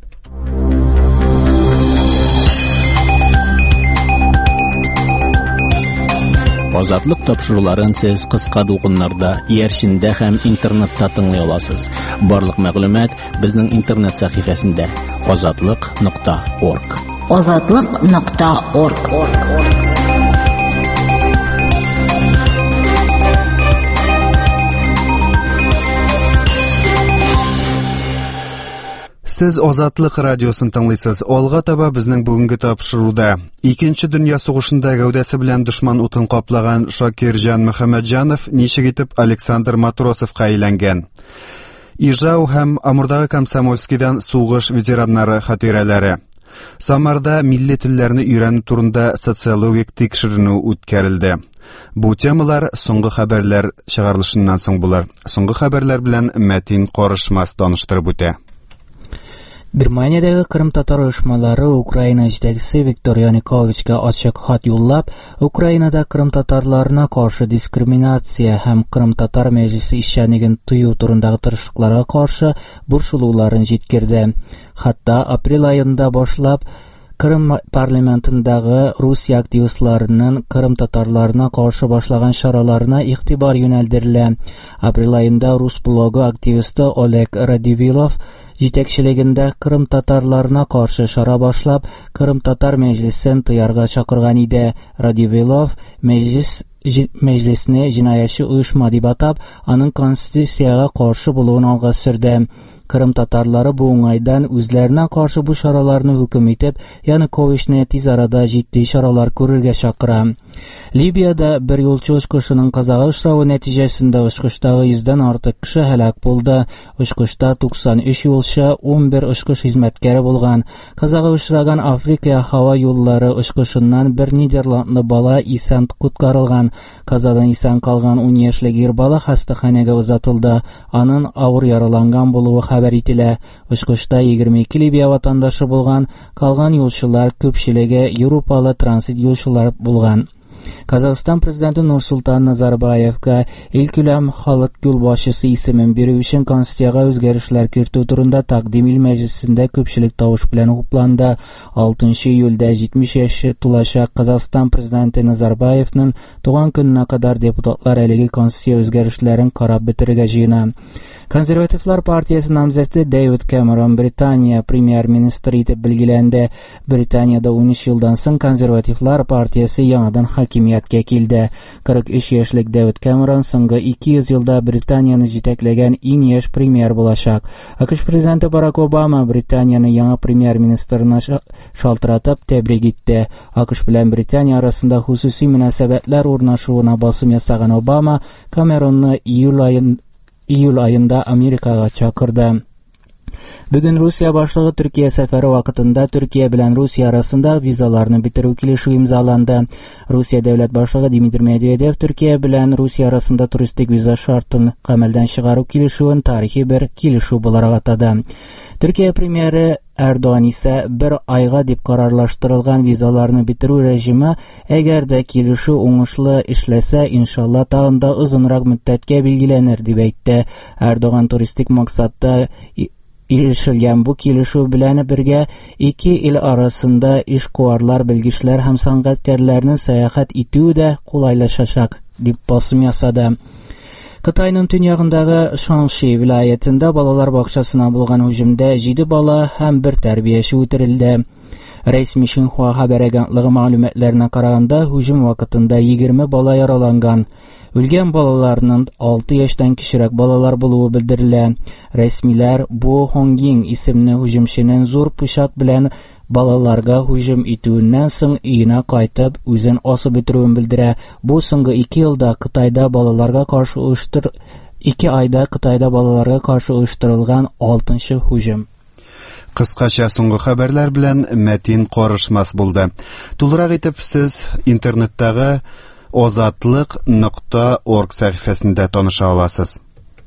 Азатлык тапшыруларын сез кыска дулкыннарда, иярчиндә һәм интернетта тыңлый аласыз. Барлык мәгълүмат безнең интернет сәхифәсендә азатлык нокта орг. азатлык нокта орг. Сез Азатлык радиосын тыңлыйсыз. Алга таба безнең бүгенге тапшыруда Икенче дөнья сугышында гәүдәсе белән дошман утын каплаган Шакирҗан Мөхәммәтҗанов ничек итеп Александр Матросовка әйләнгән. Ижау һәм Амурдагы Комсомольскидан сугыш ветераннары хатирәләре. Самарда милли телләрне өйрәнү турында социологик тикшеренү үткәрелде. Бу темалар соңгы хәбәрләр чыгарылышыннан соң булыр. Соңгы хәбәрләр белән Мәтин Карышмас таныштырып үтә. Германиядәге Крым татар оешмалары Украина җитәкчесе Виктор Януковичка ачык хат юллап, Украинада Крым татарларына каршы дискриминация һәм Крым татар мәҗлесе эшчәнлеген тыю турындагы тырышлыкларга каршы борчылуларын җиткерде. Хатта апрель аенда башлап Крым парламентындагы Русия активистларының Крым татарларына каршы башлаган чараларына игътибар юнәлдерелә. Апрель аенда рус блогы активисты Олег Радивилов җитәкчелегендә Крым татарларына каршы чара башлап, Крым татар мәҗлесен тыярга чакырган иде. Радивилов мәҗлес мәҗлесне җинаятьче оешма дип атап, аның конституциягә каршы булуын алга сөрде. Крым татарлары бу уңайдан үзләренә каршы бу чараларны хөкем итеп, Януковичны тиз арада җитди чаралар күрергә чакыра. Либиядә бер юлчы очкышының казага очравы нәтиҗәсендә очкыштагы йөздән артык кеше һәлак булды. Очкышта туксан өч юлчы, ун бер очкыш хезмәткәре булган. Казага очраган Африка һава юллары очкышыннан бер Нидерландлы бала исән куткарылган. Казадан исән калган ун яшьлек ир бала хастаханәгә узатылды. Аның авыр яраланган булуы хәбәр ителә. Очкышта егерме ике Либия ватандашы булган, калган юлчылар күпчелеге Европалы транзит юлчылар булган. Казахстан президенты Нурсултан Назарбаевка илкүләм халык юлбашчысы исемен бирү өчен Конституциягә үзгәрешләр кертү турында тәкъдим ил мәҗлесендә күпчелек тавыш белән хупланды. алтынчы июльдә җитмеш яшь тулачак Казахстан президенты Назарбаевның туган көненә кадәр депутатлар әлеге Конституция үзгәрешләрен карап бетерергә җыена. Консервативлар партиясе намзәте Дэвид Кэмерон Британия премьер-министры итеп билгеләнде. Британияда ун өч елдан соң консервативлар партиясе яңадан хакимияткә килде. кырык өч яшьлек Дэвид Кэмерон соңгы ике йөз елда Британияны җитәкләгән иң яшь премьер булачак. АКШ президенты Барак Обама Британияны яңа премьер-министрына шалтыратып тәбрик итте. АКШ белән Британия арасында хусусый мөнәсәбәтләр урнашуына басым ясаган Обама Кэмеронны июль айында июль айында Америкага чакырды. Бүген Русия башлыгы Төркия сәфәре вакытында Төркия белән Русия арасында визаларны бетерү килешү имзаланды. Русия дәүләт башлыгы Дмитрий Медведев Төркия белән Русия арасында туристик виза шартын гамәлдән чыгару килешүен тарихи бер килешү буларак атады. Төркия премьеры Эрдоган исә бер айга дип карарлаштырылган визаларны бетерү режимы әгәр дә килешү уңышлы эшләсә, иншалла тагын да озынрак мөддәткә билгеләнер дип әйтте. Эрдоган туристик максатта ирешелгән бу килешү белән бергә ике ил арасында эшкуарлар, белгечләр һәм сәнгатькәрләрнең сәяхәт итүе дә кулайлашачак дип басым ясады. Кытайның төньягындагы Шанши вилаятында балалар бакчасына булган һөҗүмдә җиде бала һәм бер тәрбияче үтерелде. Рәсми Шинхуа хәбәр агентлыгы мәгълүматларына караганда, һөҗүм вакытында егерме бала яраланган. Үлгән балаларның алты яшьтән кечерәк балалар булуы белдерелә. Рәсмиләр бу Хонгин исемле һөҗүмченең зур пычак белән балаларга һүҗүм итүеннән соң өенә кайтып, үзен асып бетерүен белдерә. Бу соңгы ике елда Кытайда балаларга каршы оештыр ике айда Кытайда балаларга каршы оештырылган алтынчы һүҗүм. Кыскача соңгы хәбәрләр белән Мәтин Карышмас булды. Тулырак итеп сез интернеттагы озатлык нокта орг сәхифәсендә таныша аласыз.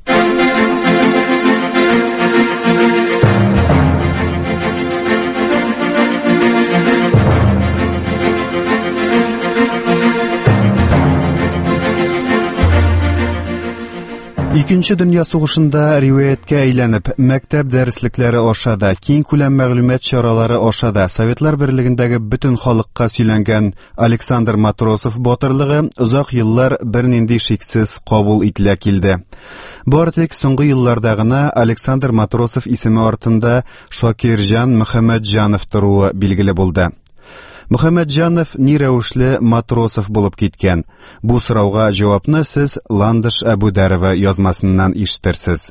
Икенче дөнья сугышында риваяткә әйләнеп, мәктәп дәреслекләре ашада, киң күләм мәгълүмат чаралары ашада, Советлар Берлегендәге бөтен халыкка сөйләнгән Александр Матросов батырлыгы озак еллар бернинди шиксез кабул ителә килде. Бары тик соңгы елларда гына Александр Матросов исеме артында Шакирҗан Мөхәммәтҗанов торуы билгеле булды. Мөхәммәтҗанов ни рәвешле Матросов булып киткән? Бу сорауга җавапны сез Ландыш Әбүдәрова язмасыннан ишетерсез.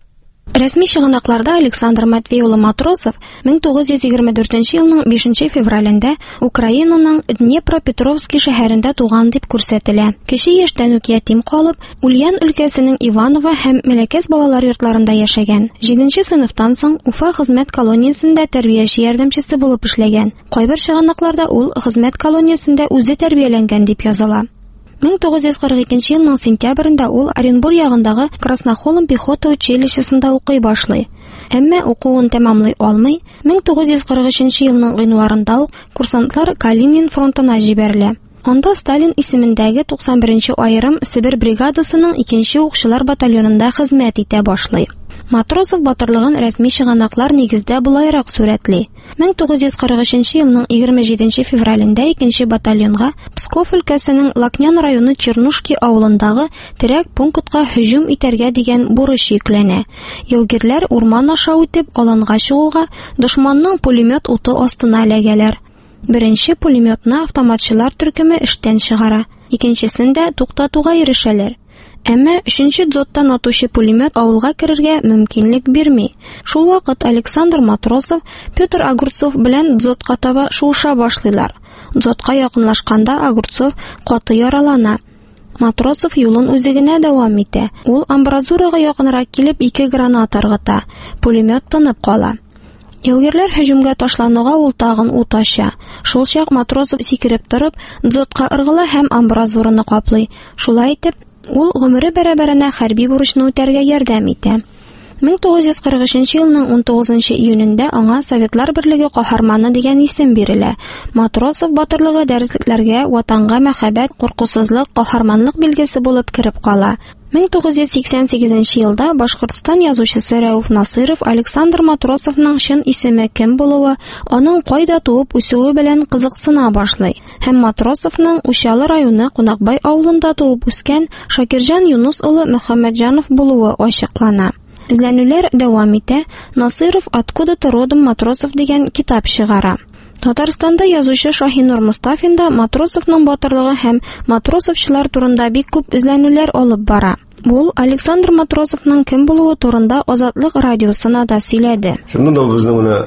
Рәсми чыганакларда Александр Матвей улы Матросов мең тугыз йөз егерме дүртенче елның бишенче февралендә Украинаның Днепропетровский шәһәрендә туган дип күрсәтелә. Кече яшьтән үк ятим калып, Ульян өлкәсенең Иваново һәм Мәләкәс балалар йортларында яшәгән. җиденче сыйныфтан соң Уфа хезмәт колониясендә тәрбияче ярдәмчесе булып эшләгән. Кайбер чыганакларда ул хезмәт колониясендә үзе тәрбияләнгән дип языла. мең тугыз йөз кырык икенче елның сентябрендә ул Оренбург ягындагы Краснохолм пехота училищесында укый башлый. Әмма укуын тәмамлый алмый, мең тугыз йөз кырык өченче елның гыйнварында ук курсантлар Калинин фронтына җибәрелә. Анда Сталин исемендәге туксан беренче аерым Сибир бригадасының икенче укчылар батальонында хезмәт итә башлый. Матросов батырлыгын рәсми чыганаклар нигездә булайрак сурәтли. мең тугыз йөз кырык өченче елның егерме җиденче февралендә икенче батальонга Псков өлкәсенең Лакнян районы Чернушки авылындагы терәк пунктка һөҗүм итәргә дигән бурыч йөкләнә. Яугирләр урман аша үтеп аланга чыгуга дошманның пулемет уты астына эләгәләр. Беренче пулеметны автоматчылар төркеме эштән чыгара, икенчесендә туктатуга ирешәләр. Әмма өченче дзоттан атучы пулемет авылга керергә мөмкинлек бирми. Шул вакыт Александр Матросов, Петр Огурцов белән дзотка таба шуыша башлыйлар. Дзотка якынлашканда Огурцов каты яралана. Матросов юлын үзегенә дәвам итә. Ул амбразурага якынрак килеп ике граната ыргыта. Пулемет тынып кала. Яугирләр һөҗүмгә ташлануга ул тагын ут ача. Шул чак Матросов сикереп торып, дзотка ыргыла һәм амбразураны каплый. Шулай итеп, ул гомере бәрабәренә хәрби бурычны үтәргә ярдәм итә. мең тугыз йөз кырык өченче елның он тугызынчы июнендә аңа Советлар Берлеге каһарманы дигән исем бирелә. Матросов батырлыгы дәреслекләргә ватанга мәхәббәт, куркусызлык, каһарманлык билгесе булып кереп кала. мең тугыз йөз сиксән сигезенче елда Башкортстан язучысы Рәүф Насыров Александр Матросовның чын исеме кем булуы, аның кайда туып үсүе белән кызыксына башлый. Һәм Матросовның Ущалы районы Кунакбай авылында туып үскән Шакирҗан Юнус улы Мөхәммәтҗанов булуы ачыклана. Эзләнүләр дәвам итә. Насыров «Откуда-то родом Матросов» дигән китап чыгара. Татарстанда язучы Шаһинур Мустафин да Матросовның батырлыгы һәм матросовчылар турында бик күп эзләнүләр алып бара. Бу Александр Матросовның кем булуы турында Азатлык радиосына да сөйләде. Шуннан да безнең менә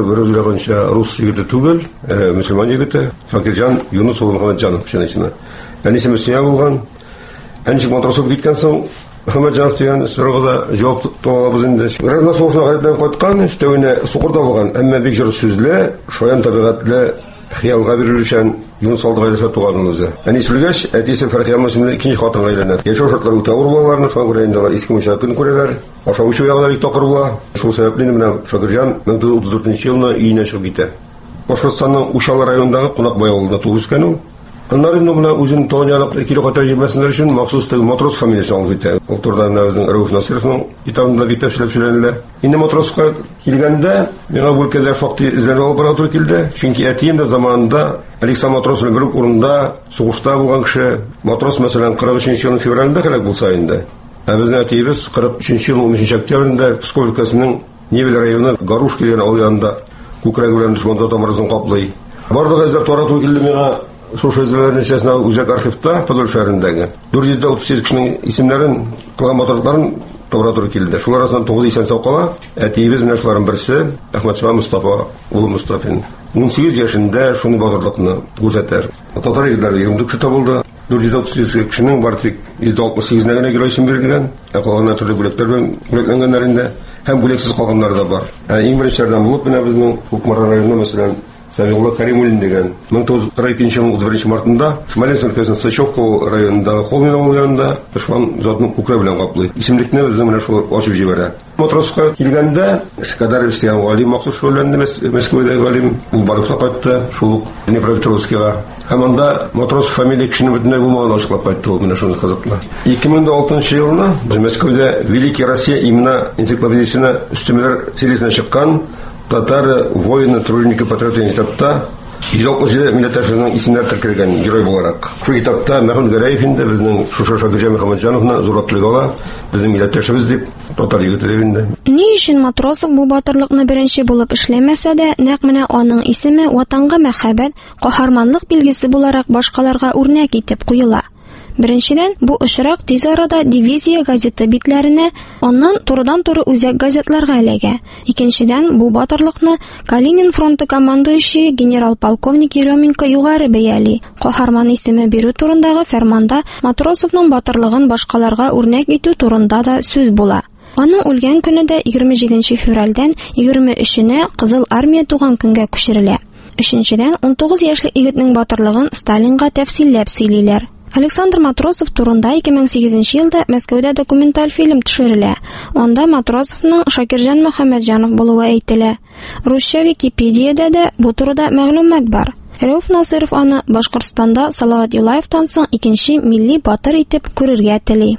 бер рус егете түгел, мөселман егете, Шакирҗан Юнус улы Мөхәммәтҗанов шуның исеме. Әнисе мөселман булган. Әничек Матросов киткән соң Мөхәммәтҗанов дигән сорауга да җавап табабыз инде. Граждан сугышына гаепләнеп кайткан, өстәвенә сугырда булган, әмма бик җыр сүзле, шаян табигатьле, хыялга бирелүчән Юнус Алдыгайлыса туган үзе. Әни сүлгәч, әтисе Фәрхия Мусимны икенче хатынга әйләнә. Яшәү шартлары үтә авыр булаларны, шуңа күрә инде алар иске мунча көн күрәләр. Ашау-эчү ягы да бик такыр була. Шул сәбәпле менә Шакирҗан мең тугыз йөз утыз дүртенче елны өенә чыгып китә. Башкортстанның Ушал районындагы Кунакбай авылында туып үскән ул. Аннары инде менә үзенең тонялык кило тәҗрибәсеннәр өчен махсус теге матрос фамилиясын алып китә. Ул турыда безнең Рәүф Насыйровның китабында бик тәфсилләп сөйләнелә. Инде матроска килгәндә миңа бу өлкәдә шактый эзләнү алып барату килде. Чөнки әтием дә заманында Александр Матрос белән бер урында сугышта булган кеше. Матрос мәсәлән кырык өченче елның февралендә һәлак булса инде. Ә безнең әтиебез кырык өченче елның унбишенче октябрендә Псков өлкәсенең Невель районы Гаруш дигән авыл янында күкрәге белән дошман тамырын каплый. Барлык эзләр тарату килде миңа. Шушы эзләрләрнең içerisinde үзәк архивта Подол шәһәрендәге дүрт йөз утыз сигез кешенең исемнәрен, кылган батырлыкларын табыра килде. Шулар арасында тугыз исән сау кала. Әтиебез менә шуларның берсе Әхмәтшаһ Мустафа, улы Мустафин. ун сигез яшендә шуны батырлыкны күрсәтер. Татар егетләре егерме кеше табылды. дүрт йөз утыз сигез кешенең бар тик йөз алтмыш сигезенә генә герой исем бирелгән. Ә калганнар төрле бүләкләр белән бүләкләнгәннәр инде. Һәм бүләксез калганнар да бар. Ә иң беренчеләрдән булып менә безнең Кукмара районында мәсәлән Сәмигулла Кәримуллин дигән мең тугыз йөз кырык икенче елның утыз беренче мартында Смоленск өлкәсенең Сычевка районындагы Холмин авылы янында дошман затның күкрә белән каплый. Исемлекне безнең менә шул ачып җибәрә. Матроска килгәндә Шкадарович дигән галим махсус шөгыльләнде Мәскәүдәге галим. Ул барып кайтты шул Днепропетровскига. Һәм анда матрос фамилия кешенең бөтенләй булмаган ачыклап кайтты ул менә шуны кызыклы. ике мең алтынчы елны без Мәскәүдә Великий Россия имена энциклопедиясенә өстәмәләр сериясенә чыккан Татары, воины, труженики, патриоты китапта йөз алтмыш җиде милләттәшләрнең исемнәре теркәлгән герой буларак. Шу китапта Мәхмүд Гәрәев инде безнең Шуша Шакирҗан Мөхәммәтҗановны зуратлык ала, безнең милләттәшебез дип татар егете дип инде. Ни өчен Матросов бу батырлыкны беренче булып эшләмәсә дә, нәкъ менә аның исеме ватанга мәхәббәт, каһарманлык билгесе буларак башкаларга үрнәк итеп куела. Беренчедән, бу очрак тиз арада дивизия газеты битләренә, аннан турыдан-туры үзәк газетларга эләгә. Икенчедән, бу батырлыкны Калинин фронты командующие генерал-полковник Еременко югары бәяли. Каһарман исеме бирү турындагы фәрманда Матросовның батырлыгын башкаларга үрнәк итү турында да сүз була. Аның үлгән көне дә егерме җиденче февральдән егерме өченә Кызыл армия туган көнгә күчерелә. Өченчедән, ун тугыз яшьлек егетнең батырлыгын Сталинга тәфсилләп сөйлиләр. Александр Матросов турында ике мең сигезенче елда Мәскәүдә документаль фильм төшерелә. Анда Матросовның Шакирҗан Мөхәммәтҗанов булуы әйтелә. Русча Википедиядә дә бу турыда мәгълүмат бар. Рәүф Насыйров аны Башкортстанда Салават Юлаевтан соң икенче милли батыр итеп күрергә тели.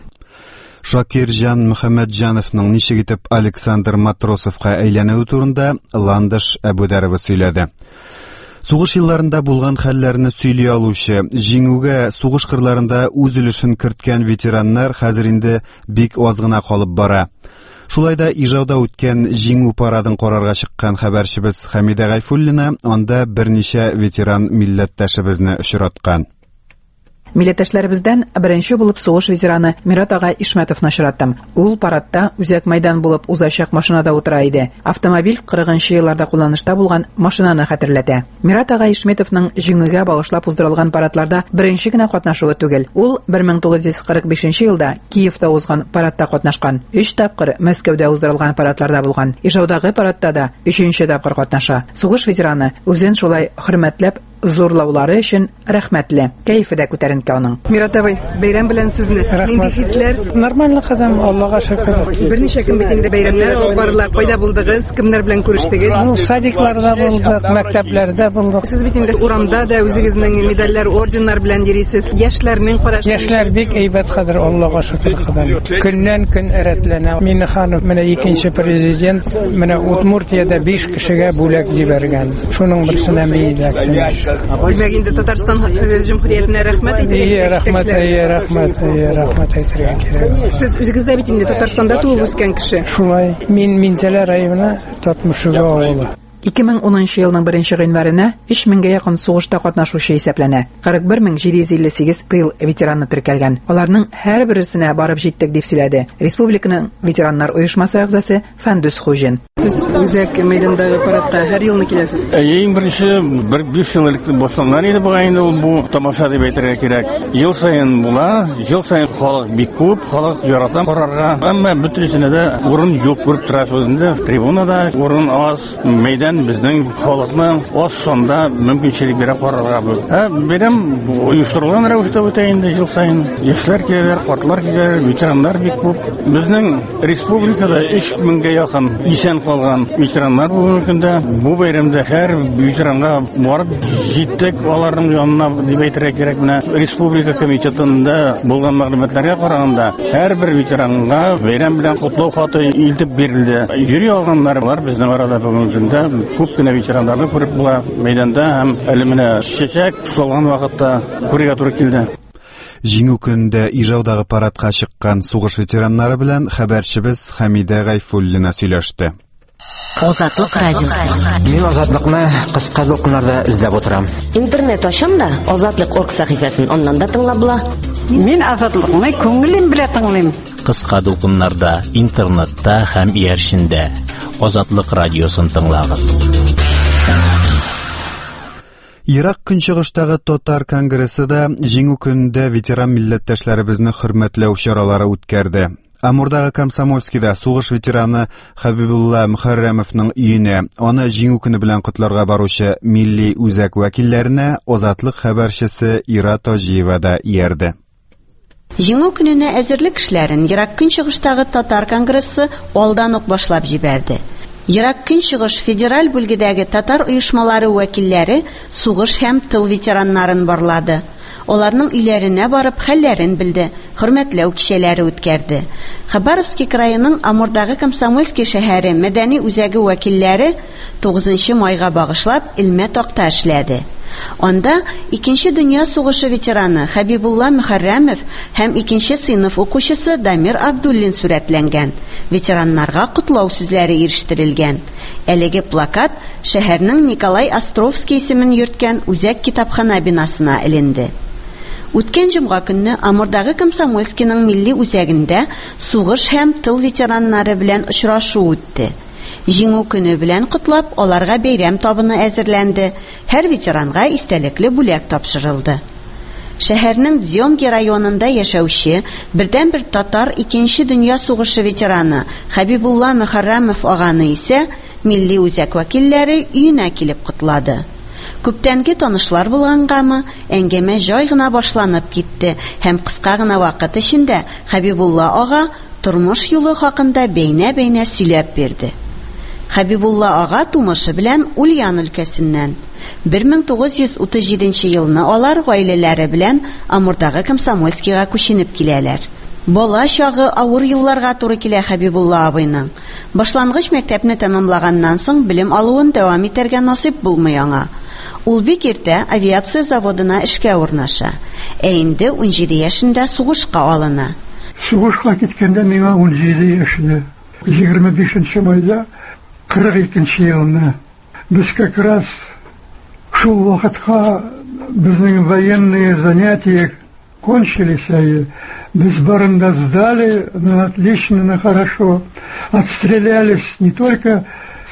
Шакирҗан Мөхәммәтҗановның ничек итеп Александр Матросовка әйләнүе турында Ландыш Әбүдәрова сөйләде. Сугыш елларында булган хәлләрне сөйли алучы, җиңүгә сугыш кырларында үз өлешен керткән ветераннар хәзер инде бик аз гына калып бара. Шулай да Ижауда үткән җиңү парадын карарга чыккан хәбәрчебез Хәмидә Гайфуллина анда берничә ветеран милләттәшебезне очраткан. Милләттәшләребездән беренче булып сугыш ветераны Мират ага Ишмәтовны очраттым. Ул парадта үзәк майдан булып узачак машинада утыра иде. Автомобиль кырыгынчы елларда кулланышта булган машинаны хәтерләтә. Мират ага Ишмәтовның җиңүгә багышлап уздырылган парадларда беренче генә катнашуы түгел. Ул бер мең тугыз йөз кырык бишенче елда Киевта узган парадта катнашкан. Өч тапкыр Мәскәүдә уздырылган парадларда булган. Ижаудагы парадта да өченче тапкыр катнаша. Сугыш ветераны үзен шулай хөрмәтләп зурлаулары өчен рәхмәтле. Кәефе дә күтәренке аның. Мират абый, бәйрәм белән сезне. Нинди хисләр? Нормально кызым, Аллага шөкер. Берничә көн бит инде бәйрәмнәр алып барыла. Кайда булдыгыз? Кемнәр белән күрештегез? Ул садикларда булдык, мәктәпләрдә булдык. Сез бит инде урамда да үзегезнең медальләр, орденнар белән йөрисез. Яшьләрнең карашы. Яшьләр бик әйбәт хәзер, Аллага шөкер кылам. Көннән көн рәтләнә. Мине ханым, менә икенче президент менә Удмуртиядә биш кешегә бүләк җибәргән. Шуның берсенә милләттән. Димәк инде Татарстан җумһуриятенә рәхмәт әйтергә. Рәхмәт, рәхмәт, рәхмәт әйтергә кирәк. Сез үзегез дә бит инде Татарстанда туып үскән кеше. Шулай. Мин Минзәлә районы Татмышева авылы. ике мең унынчы елның беренче гыйнварына өч меңгә якын сугышта катнашучы исәпләнә. кырык бер мең җиде йөз илле сигез тыел ветераны теркәлгән. Аларның һәрберсенә барып җиттек дип сөйләде Республиканың ветераннар оешмасы әгъзасы Фәндүс Хуҗин. Сез үзәк мәйдандагы парадка һәр елны киләсез. Ең беренче бер биш ел элек башланган иде буга инде ул бу тамаша дип әйтергә кирәк. Ел саен була, ел саен халык бик күп, халык ярата карарга. Әмма бөтенесенә дә урын юк күреп торасыз инде. Трибунада урын аз, мәйдан безнең халыкның аз сонда мөмкинчелек бирә карарга бу. Ә берем оештырылган рәвештә үтә инде ел саен. Яшьләр киләләр, картлар киләләр, ветераннар бик күп. Безнең республикада өч меңгә якын исән калган ветераннар бүгенге көндә. Бу бәйрәмдә һәр ветеранга барып җиттек, аларның янына дип әйтергә кирәк. Менә республика комитетында булган мәгълүматларга караганда, һәрбер ветеранга бәйрәм белән котлау хаты илтеп бирелде. Йөри алганнар бар безнең арада бүгенге көндә. Күп кенә ветераннарны күреп була мәйданда һәм әле менә чәчәк салган вакытта күрергә туры килде. Җиңү көндә Ижаудагы парадка чыккан сугыш ветераннары белән хәбәрчебез Хәмидә Гайфуллина сөйләште. Азатлык радиосы. Мин Азатлыкны кыска докумнарда эзләп утырам. Интернет ачам да Азатлык точка орг сәхифәсен аннан да тыңлап була. Мин Азатлыкны күңелем белән тыңлыйм. Кыска докумнарда, интернетта һәм иярчендә Азатлык радиосын тыңлагыз. Ирак көнчыгыштагы Татар конгрессы да җиңү көндә ветеран милләттәшләребезне хөрмәтләү чаралары үткәрде. Амурдагы Комсомольскида сугыш ветераны Хәбибулла Мөхәррәмовның өенә, аны җиңү көне белән котларга баручы милли үзәк вәкилләренә Азатлык хәбәрчесе Ира Таҗиева да иярде. Җиңү көненә әзерлек эшләрен Ирак көнчыгыштагы Татар конгрессы алдан ук башлап җибәрде. Ирак көнчыгыш федераль бүлгедәге татар оешмалары вәкилләре сугыш һәм тыл ветераннарын барлады. Оларның өйләренә барып хәлләрен билде, хөрмәтләү кичәләре үткәрде. Хабаровский крайының Амурдагы Комсомольский шәһәре мәдәни үзәге вәкилләре тугызынчы майга багышлап Илмә такта эшләде. Анда икенче дөнья сугышы ветераны Хәбибулла Мөхәррәмов һәм икенче сыйныф укучысы Дамир Абдуллин сурәтләнгән. Ветераннарга котлау сүзләре ирештерелгән. Әлеге плакат шәһәрнең Николай Островский исемен йөрткән үзәк китапхана бинасына эленде. Үткән җомга көнне Амурдагы Комсомольскийның милли үзәгендә сугыш һәм тыл ветераннары белән очрашу үтте. Җиңү көне белән котлап, аларга бәйрәм табыны әзерләнде. Һәр ветеранга истәлекле бүләк тапшырылды. Шәһәрнең Дземги районында яшәүче бердән-бер татар икенче дөнья сугышы ветераны Хәбибулла Мөхәррәмов аганы исә милли үзәк вәкилләре өенә килеп котлады. Күптәнге танышлар булгангамы, әңгәмә җай гына башланып китте һәм кыска гына вакыт эчендә Хәбибулла ага тормыш юлы хакында бәйнә-бәйнә сөйләп бирде. Хәбибулла ага тумышы белән Ульян өлкәсеннән. бер мең тугыз йөз утыз җиденче елны алар гаиләләре белән Амурдагы Комсомольскийга күченеп киләләр. Бала чагы авыр елларга туры килә Хәбибулла абыйның. Башлангыч мәктәпне тәмамлаганнан соң белем алуын дәвам итәргә насыйп булмый аңа. Ул бик иртә авиация заводына эшкә урнаша. Ә инде унҗиде яшендә сугышка алына. Сугышка киткәндә миңа унҗиде яшьле. егерме бишенче майда кырык икенче елны без как раз шул вакытка безнең военные занятия кончились, и без барында сдали на отлично, на хорошо. Отстрелялись не только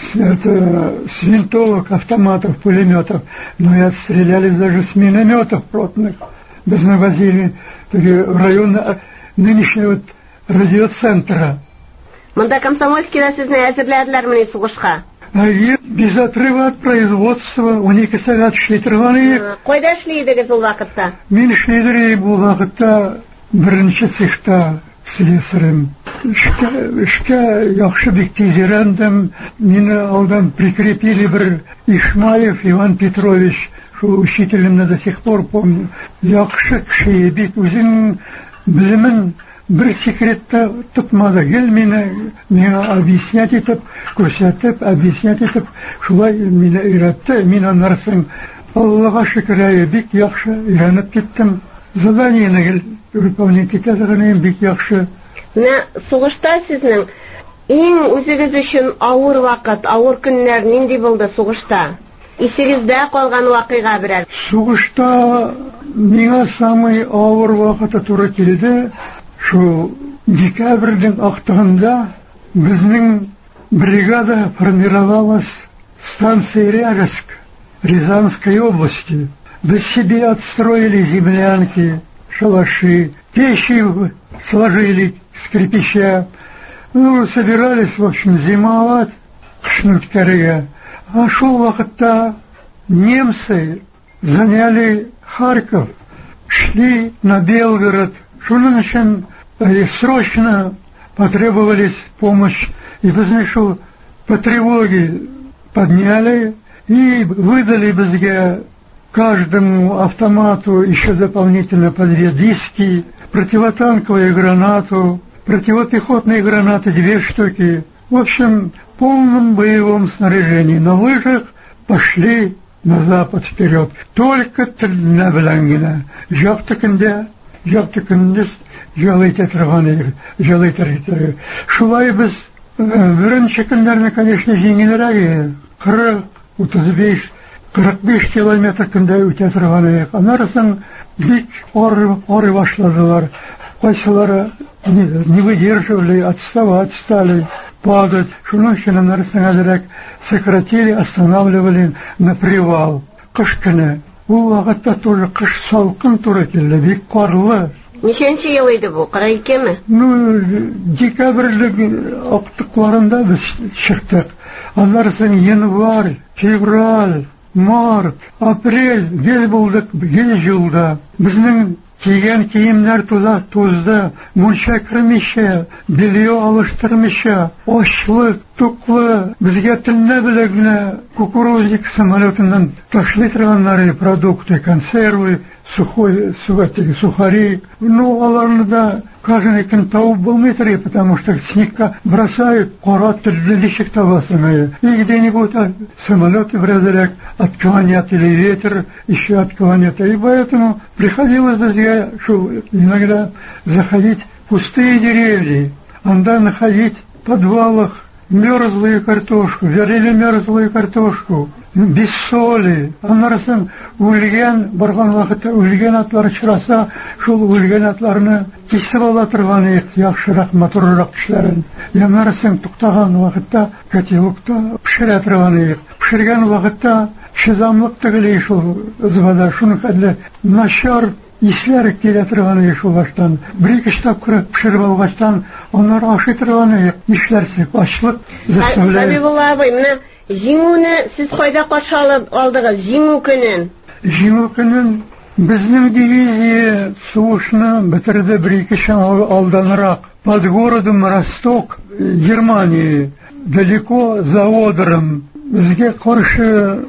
это, с винтовок, автоматов, пулеметов, но и отстрелялись даже с минометов плотных. Без навозили в район нынешнего радиоцентра. Монда Комсомольскийда сезне әзерләделәрме сугышка? И без отрыва от производства унике сәгать эшли торган идек. Кайда эшли идегез ул вакытта? Мин эшлидер идем ул вакытта беренче цехта слесарем. Эшкә эшкә яхшы бик тиз өйрәндем. Мине алдан прикрепили бер Ишмаев Иван Петрович, шул учителемне до сих пор помню. Яхшы кеше бик, үзенең белемен bir секретта тотмады. Гел мине миңа объяснять итеп, күрсәтеп, объяснять итеп, шулай мине өйрәтте. Мин аннан Аллага шөкер, бик яхшы өйрәнеп киттем. Заданиене выполнять итәргә бик яхшы. Менә сугышта сезнең иң үзегез өчен авыр вакыт, авыр көннәр нинди булды сугышта? Исегездә калган вакыйга берәр? Сугышта миңа самый авыр вакыты туры килде. Шу декабрьдән актыгында безнең бригада формировалась в станции Ряжск Рязанской области. Без себе отстроили землянки, шалаши, печи сложили с кирпича. Ну, собирались, в общем, зимовать, кшнуть корея. А шел вахта, немцы заняли Харьков, шли на Белгород. Шунашин срочно потребовались помощь. И, знаешь, по тревоге подняли и выдали безге каждому автомату еще дополнительно по две диски, противотанковую гранату, противопехотные гранаты две штуки. В общем, в полном боевом снаряжении. На лыжах пошли на запад вперед. Только на Блангина. Жаптыкында, жаптыкында жалыйт отрываны, жалыйт отрываны. Шулай без бірінші күндеріне, конечно, жеңілірәге. Қырық, отыз беш, қырық беш километр күнде өте тұрғаны. Анарысын бик ары башладылар. Қайсылары не выдерживали, отставать стали, падать. Шунun için анарысын әдірек сократили, останавливали на привал. Қыш күні. Бұл вақытта тоже қыш салқын туры келді, бик қарлы. Нешенче ел иде бу? кырык эки ми? Ну, декабрьлік оқтықларында біз шықтық. Анарысын январь, февраль, март, апрель, бел болдық, бел жылда. Біздің киген киімдер туда тозды, мунша кірмеше, белье алыштырмеше, ошлы, туклы, бізге тіліне білігіне кукурузник самолетынан ташлы тұрғанлары продукты, консервы, сухой, сухари. Ну, аларны да каждый күн тауып болмайтыр, потому что снегка бросают, қорат тілділішік табасыны. И где-нибудь самолеты вредерек отклонят, или ветер еще отклонят. И поэтому приходилось бізге, что иногда заходить в пустые деревья, анда находить в подвалах мерзлую картошку, жарили мерзлую картошку, без соли. Анарысын өлген, барған вақытта өлген атлар шыраса, шул өлген атларны кесіп ала тұрған ек, яқшырақ, матурырақ кішілерін. Анарысын тұқтаған вақытта котелокта пішіре тұрған ек. Пішірген вақытта шызамлық тігілей шул ызбада, шуның әділі нашар исләр келе тұрған ек шул баштан. Бір-екі штаб күріп пішіріп алғаштан, onlar ашы тұрған ек, ишләрсек, ашлық заставляет. Хабибулла абай, мына жеңуні сіз қайда қаршы алдыңыз, жеңу күнін? Жеңу күнін біздің дивизия суышны бітірді бір-екі шаң алданырақ. Под городом Росток, Германии, далеко за Одером. Бізге қаршы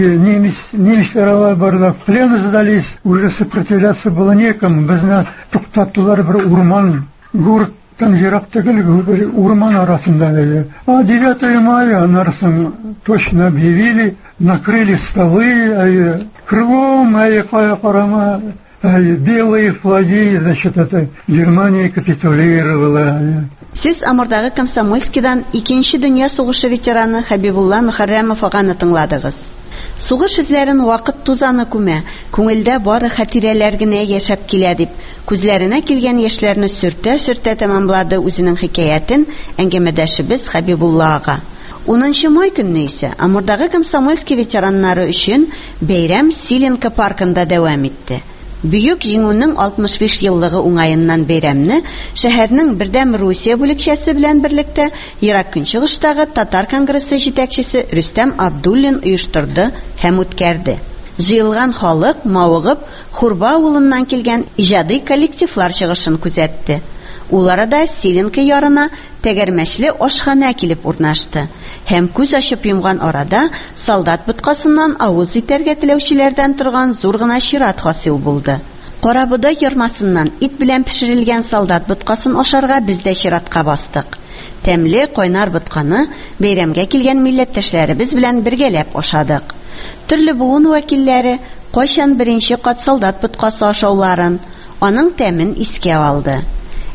немістер барды, в плен сдались, уже сопротивляться было некому. Бізні тоқтаттылар бір урман, город там жирак тегіл, урман арасында. А девятого мая анарысын точно объявили, накрыли столы, кругом, парама, белые флаги, значит, это Германия капитулировала. Сіз Амурдағы Комсомольскидан икенче дөнья сугышы ветераны Хабибулла Мөхәррәмов аганы тыңладыгыз. Сугыш эзләрен вакыт тузаны күмә, күңелдә бары хатирәләр генә яшәп килә дип, күзләренә килгән яшьләрне сөртә-сөртә тәмамлады үзенең хикәятен әңгәмәдәшебез Хабибулла ага. унынчы май көнне исә Амурдагы Комсомольский ветераннары өчен бәйрәм Силенко паркында дәвам итте. Бүйек җиңүнең алтмыш биш еллыгы уңаеннан бәйрәмне шәһәрнең Бердәм Русия бүлекчәсе белән берлектә Ерак Көнчыгыштагы татар конгрессы җитәкчесе Рөстәм Абдуллин оештырды һәм үткәрде. Җыелган халык мавыгып Хурба авылыннан килгән иҗади коллективлар чыгышын күзәтте. Ул арада Силенко ярына тәгәрмәчле ашхана килеп урнашты. Һәм күз ачып йомган арада солдат боткасыннан авыз итәргә теләүчеләрдән торган зур гына чират хасил булды. Карабодай ярмасыннан ит белән пешерелгән солдат боткасын ашарга без дә чиратка бастык. Тәмле кайнар ботканы бәйрәмгә килгән милләттәшләребез белән бергәләп ашадык. Төрле буын вәкилләре кайчан беренче кат солдат боткасы ашауларын, аның тәмен искә алды.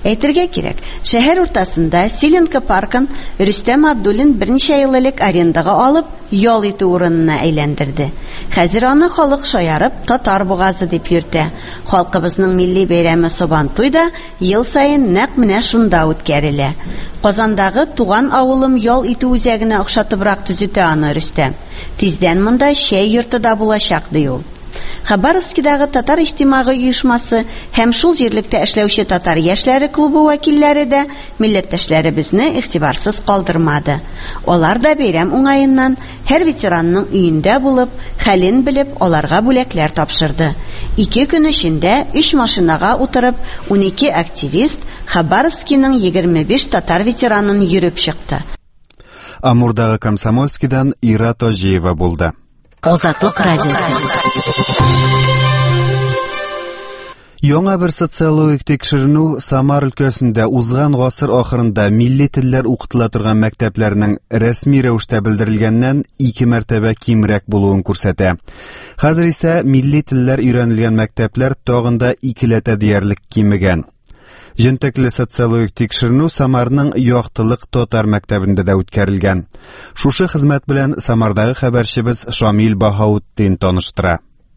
Әйтергә кирәк, шәһәр уртасында Силенко паркын Рөстәм Абдуллин берничә ел элек арендаға алып, ял итү урынына әйләндерде. Хәзер аны халык шаярып Татар бугазы дип йөртә. Халкыбызның милли бәйрәме Сабантуй да ел сайын нәкъ менә шунда үткәрелә. Казандагы туган авылым ял итү үзәгенә охшатыбрак төзетә аны Рөстәм. Тиздән монда чәй йорты да булачак ди ул. Хабаровскидагы татар иҗтимагый оешмасы һәм шул җирлектә эшләүче татар яшьләре клубы вәкилләре дә милләттәшләребезне игътибарсыз калдырмады. Алар да бәйрәм уңаеннан һәр ветеранның өендә булып, хәлен белеп, аларга бүләкләр тапшырды. Ике көн эчендә өч машинага утырып, унике активист Хабаровскиның егерме биш татар ветеранын йөреп чыкты. Амурдагы Комсомольскидан Ира Тожиева булды. Азатлык радиосы. Яңа бер социологик тикшеренү Самар өлкәсендә узган гасыр ахырында милли телләр укытыла торган мәктәпләрнең рәсми рәвештә белдерелгәннән ике мәртәбә кимрәк булуын күрсәтә. Хәзер исә милли телләр өйрәнелгән мәктәпләр тагын да икеләтә диярлек кимегән. Җентекле социологик тикшеренү Самарның яктылык татар мәктәбендә дә үткәрелгән. Шушы хезмәт белән Самардагы хәбәрчебез Шамил Баһаутдин таныштыра.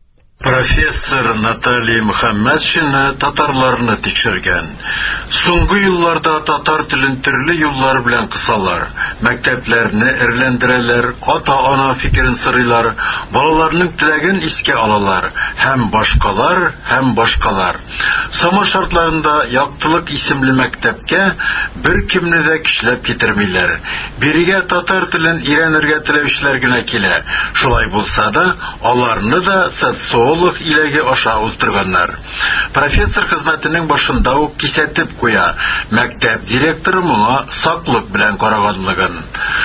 Профессор Наталья Мөхәммәтшина татарларны тикшергән. Соңгы елларда татар телен төрле юллар белән кысалар. Мәктәпләрне эрләндерәләр, ата-ана фикерен сорыйлар, балаларның теләген искә алалар, һәм башкалар, һәм башкалар. Сама шартларында яктылык исемле мәктәпкә бер кемне дә көчләп китермиләр. Бирегә татар телен өйрәнергә теләүчеләр генә килә. Шулай булса да, аларны да социолог иләге аша уздырганнар. Профессор хезмәтенең башында ук кисәтеп куя. Мәктәп директоры моңа саклык белән караганлыгын.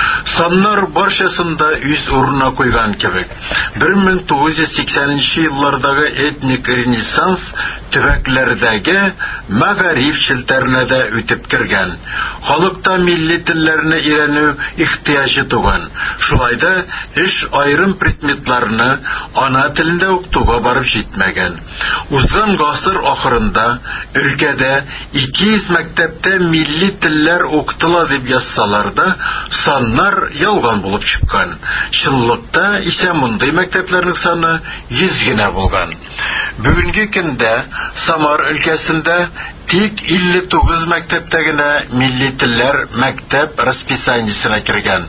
Саннар барчасында үз урынына куйган кебек. бер мең тугыз йөз сиксәненче еллардагы этник ренессанс төбәкләрдәге мәгариф челтәренә дә үтеп кергән. Халыкта милли телләрне өйрәнү ихтыяҗы туган. Шулай да эш айрым предметларны ана телендә укытуга барып җитмәгән. Узган гасыр ахырында өлкәдә ике йөз мәктәптә милли телләр укытыла дип язсалар да, саннар ялган булып чыккан. Чынлыкта исә мондый мәктәпләрнең саны йөз генә булган. Бүгенге көндә Самар өлкәсендә тик илле тугыз мәктәптә генә милли телләр мәктәп расписаниесенә кергән.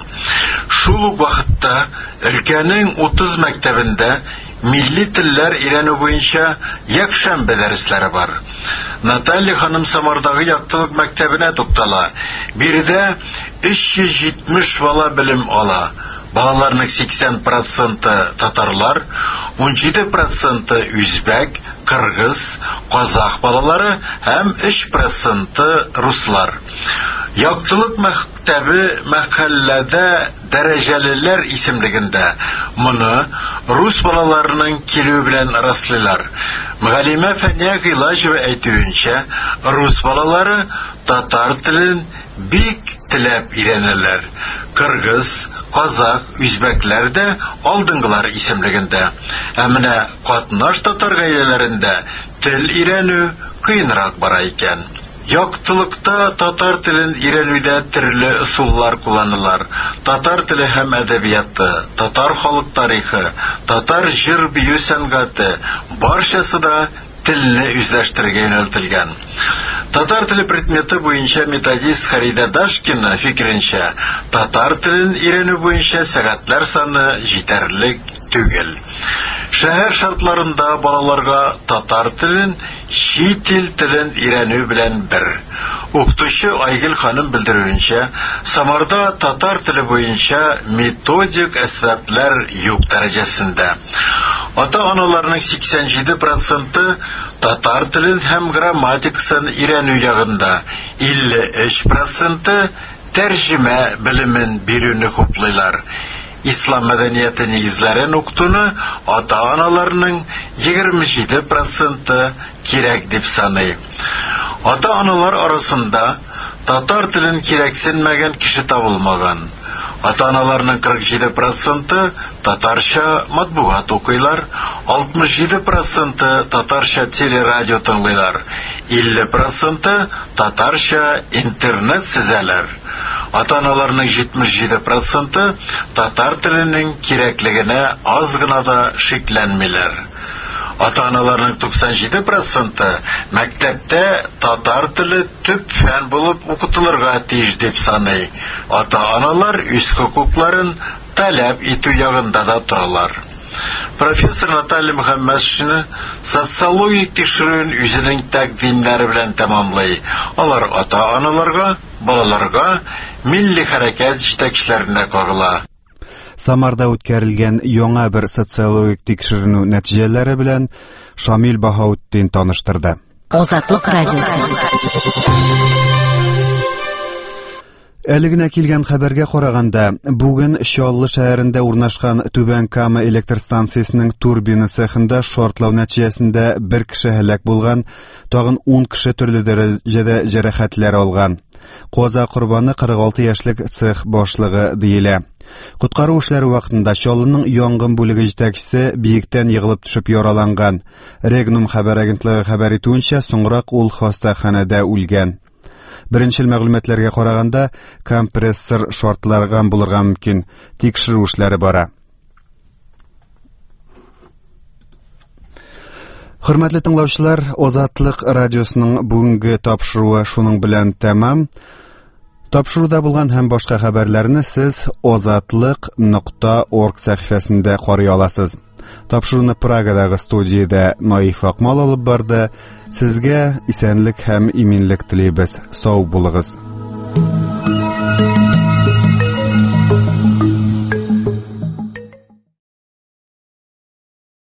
Шул ук вакытта өлкәнең утыз мәктәбендә милли телләр өйрәнү буенча якшәмбе дәресләре бар. Наталья ханым Самардагы яктылык мәктәбенә туктала. Биредә өч йөз җитмеш бала белем ала. Балаларның сиксән проценты татарлар, ун җиде проценты үзбәк, кыргыз, казах балалары һәм өч проценты руслар. Яктылык мәктәбе мәхәлләдә дәрәҗәлеләр исемлегендә. Моны рус балаларының килү белән раслыйлар. Мөгаллимә Фәния Гыйлаҗева әйтүенчә, рус балалары татар телен бик теләп өйрәнәләр. Кыргыз, казак, үзбәкләр дә алдынгылар исемлегендә. Ә менә катнаш татар гаиләләрендә тел өйрәнү кыенрак бара икән. Яктылыкта татар телен өйрәнүдә төрле ысуллар кулланылар. Татар теле һәм әдәбияты, татар халык тарихы, татар җыр-бию сәнгате барчасы да телне үзләштерергә юнәлтелгән. Татар теле предметы буенча методист Харида Дашкина фикеренчә, татар телен өйрәнү буенча сәгатьләр саны җитәрлек түгел. Шәһәр шартларында балаларга татар телен чит ил телен өйрәнү белән бер. Укытучы Айгөл ханым белдерүенчә, Самарда татар теле буенча методик әсбаплар юк дәрәҗәсендә. Ата-аналарның сиксән җиде проценты татар телен һәм грамматикасын өйрәнү ягында, илле өч проценты тәрҗемә белемен бирүне хуплыйлар. Ислам мәдәнияте нигезләрен укытуны ата-аналарның егерме җиде проценты кирәк дип саный. Ата-аналар арасында татар телен кирәксенмәгән кеше табылмаган. Ата-аналарның кырык җиде проценты татарча матбугат укыйлар, алтмыш җиде проценты татарча телерадио тыңлыйлар, илле проценты татарча интернет сөзәләр. Ата-аналарның җитмеш җиде проценты татар теленең кирәклегенә аз гына да шикләнмиләр. Ата-аналарның туксан җиде проценты мәктәптә татар теле төп фән булып укытылырга тиеш дип саный. Ата-аналар үз хокукларын таләп итү ягында да торалар. Профессор Наталья Мөхәммәтшина социологик тикшерүен үзенең тәкъдимнәре белән тәмамлый. Алар ата-аналарга, балаларга, милли хәрәкәт җитәкчеләренә кагыла. Самарда үткәрелгән яңа бер социологик тикшеренү нәтиҗәләре белән Шамил Баһаутдин таныштырды. Азатлык радиосы. Әле генә килгән хәбәргә караганда, бүген Чаллы шәһәрендә урнашкан Түбән Кама электр станциясенең турбина цехында шортлау нәтиҗәсендә бер кеше һәлак булган, тагын ун кеше төрле дәрәҗәдә җәрәхәтләр алган. Каза корбаны кырык алты яшьлек цех башлыгы диелә. Куткару эшләре вакытында Чаллының янгын бүлеге җитәкчесе биектән егылып төшеп яраланган. Регнум хәбәр агентлыгы хәбәр итүенчә, соңрак ул хастаханәдә үлгән. Беренчел мәгълүматларга караганда, компрессор шортларган булырга мөмкин. Тикшерү эшләре бара. Хөрмәтле тыңлаучылар, Азатлык радиосының бүгенге тапшыруы шуның белән тәмам. Тапшыруда булган һәм башка хәбәрләрне сез азатлык нокта орг сәхифәсендә карый аласыз. Тапшыруны Прагадагы студиядә Наиф Акмал алып барды. Сезгә исәнлек һәм иминлек телибез. Сау булыгыз.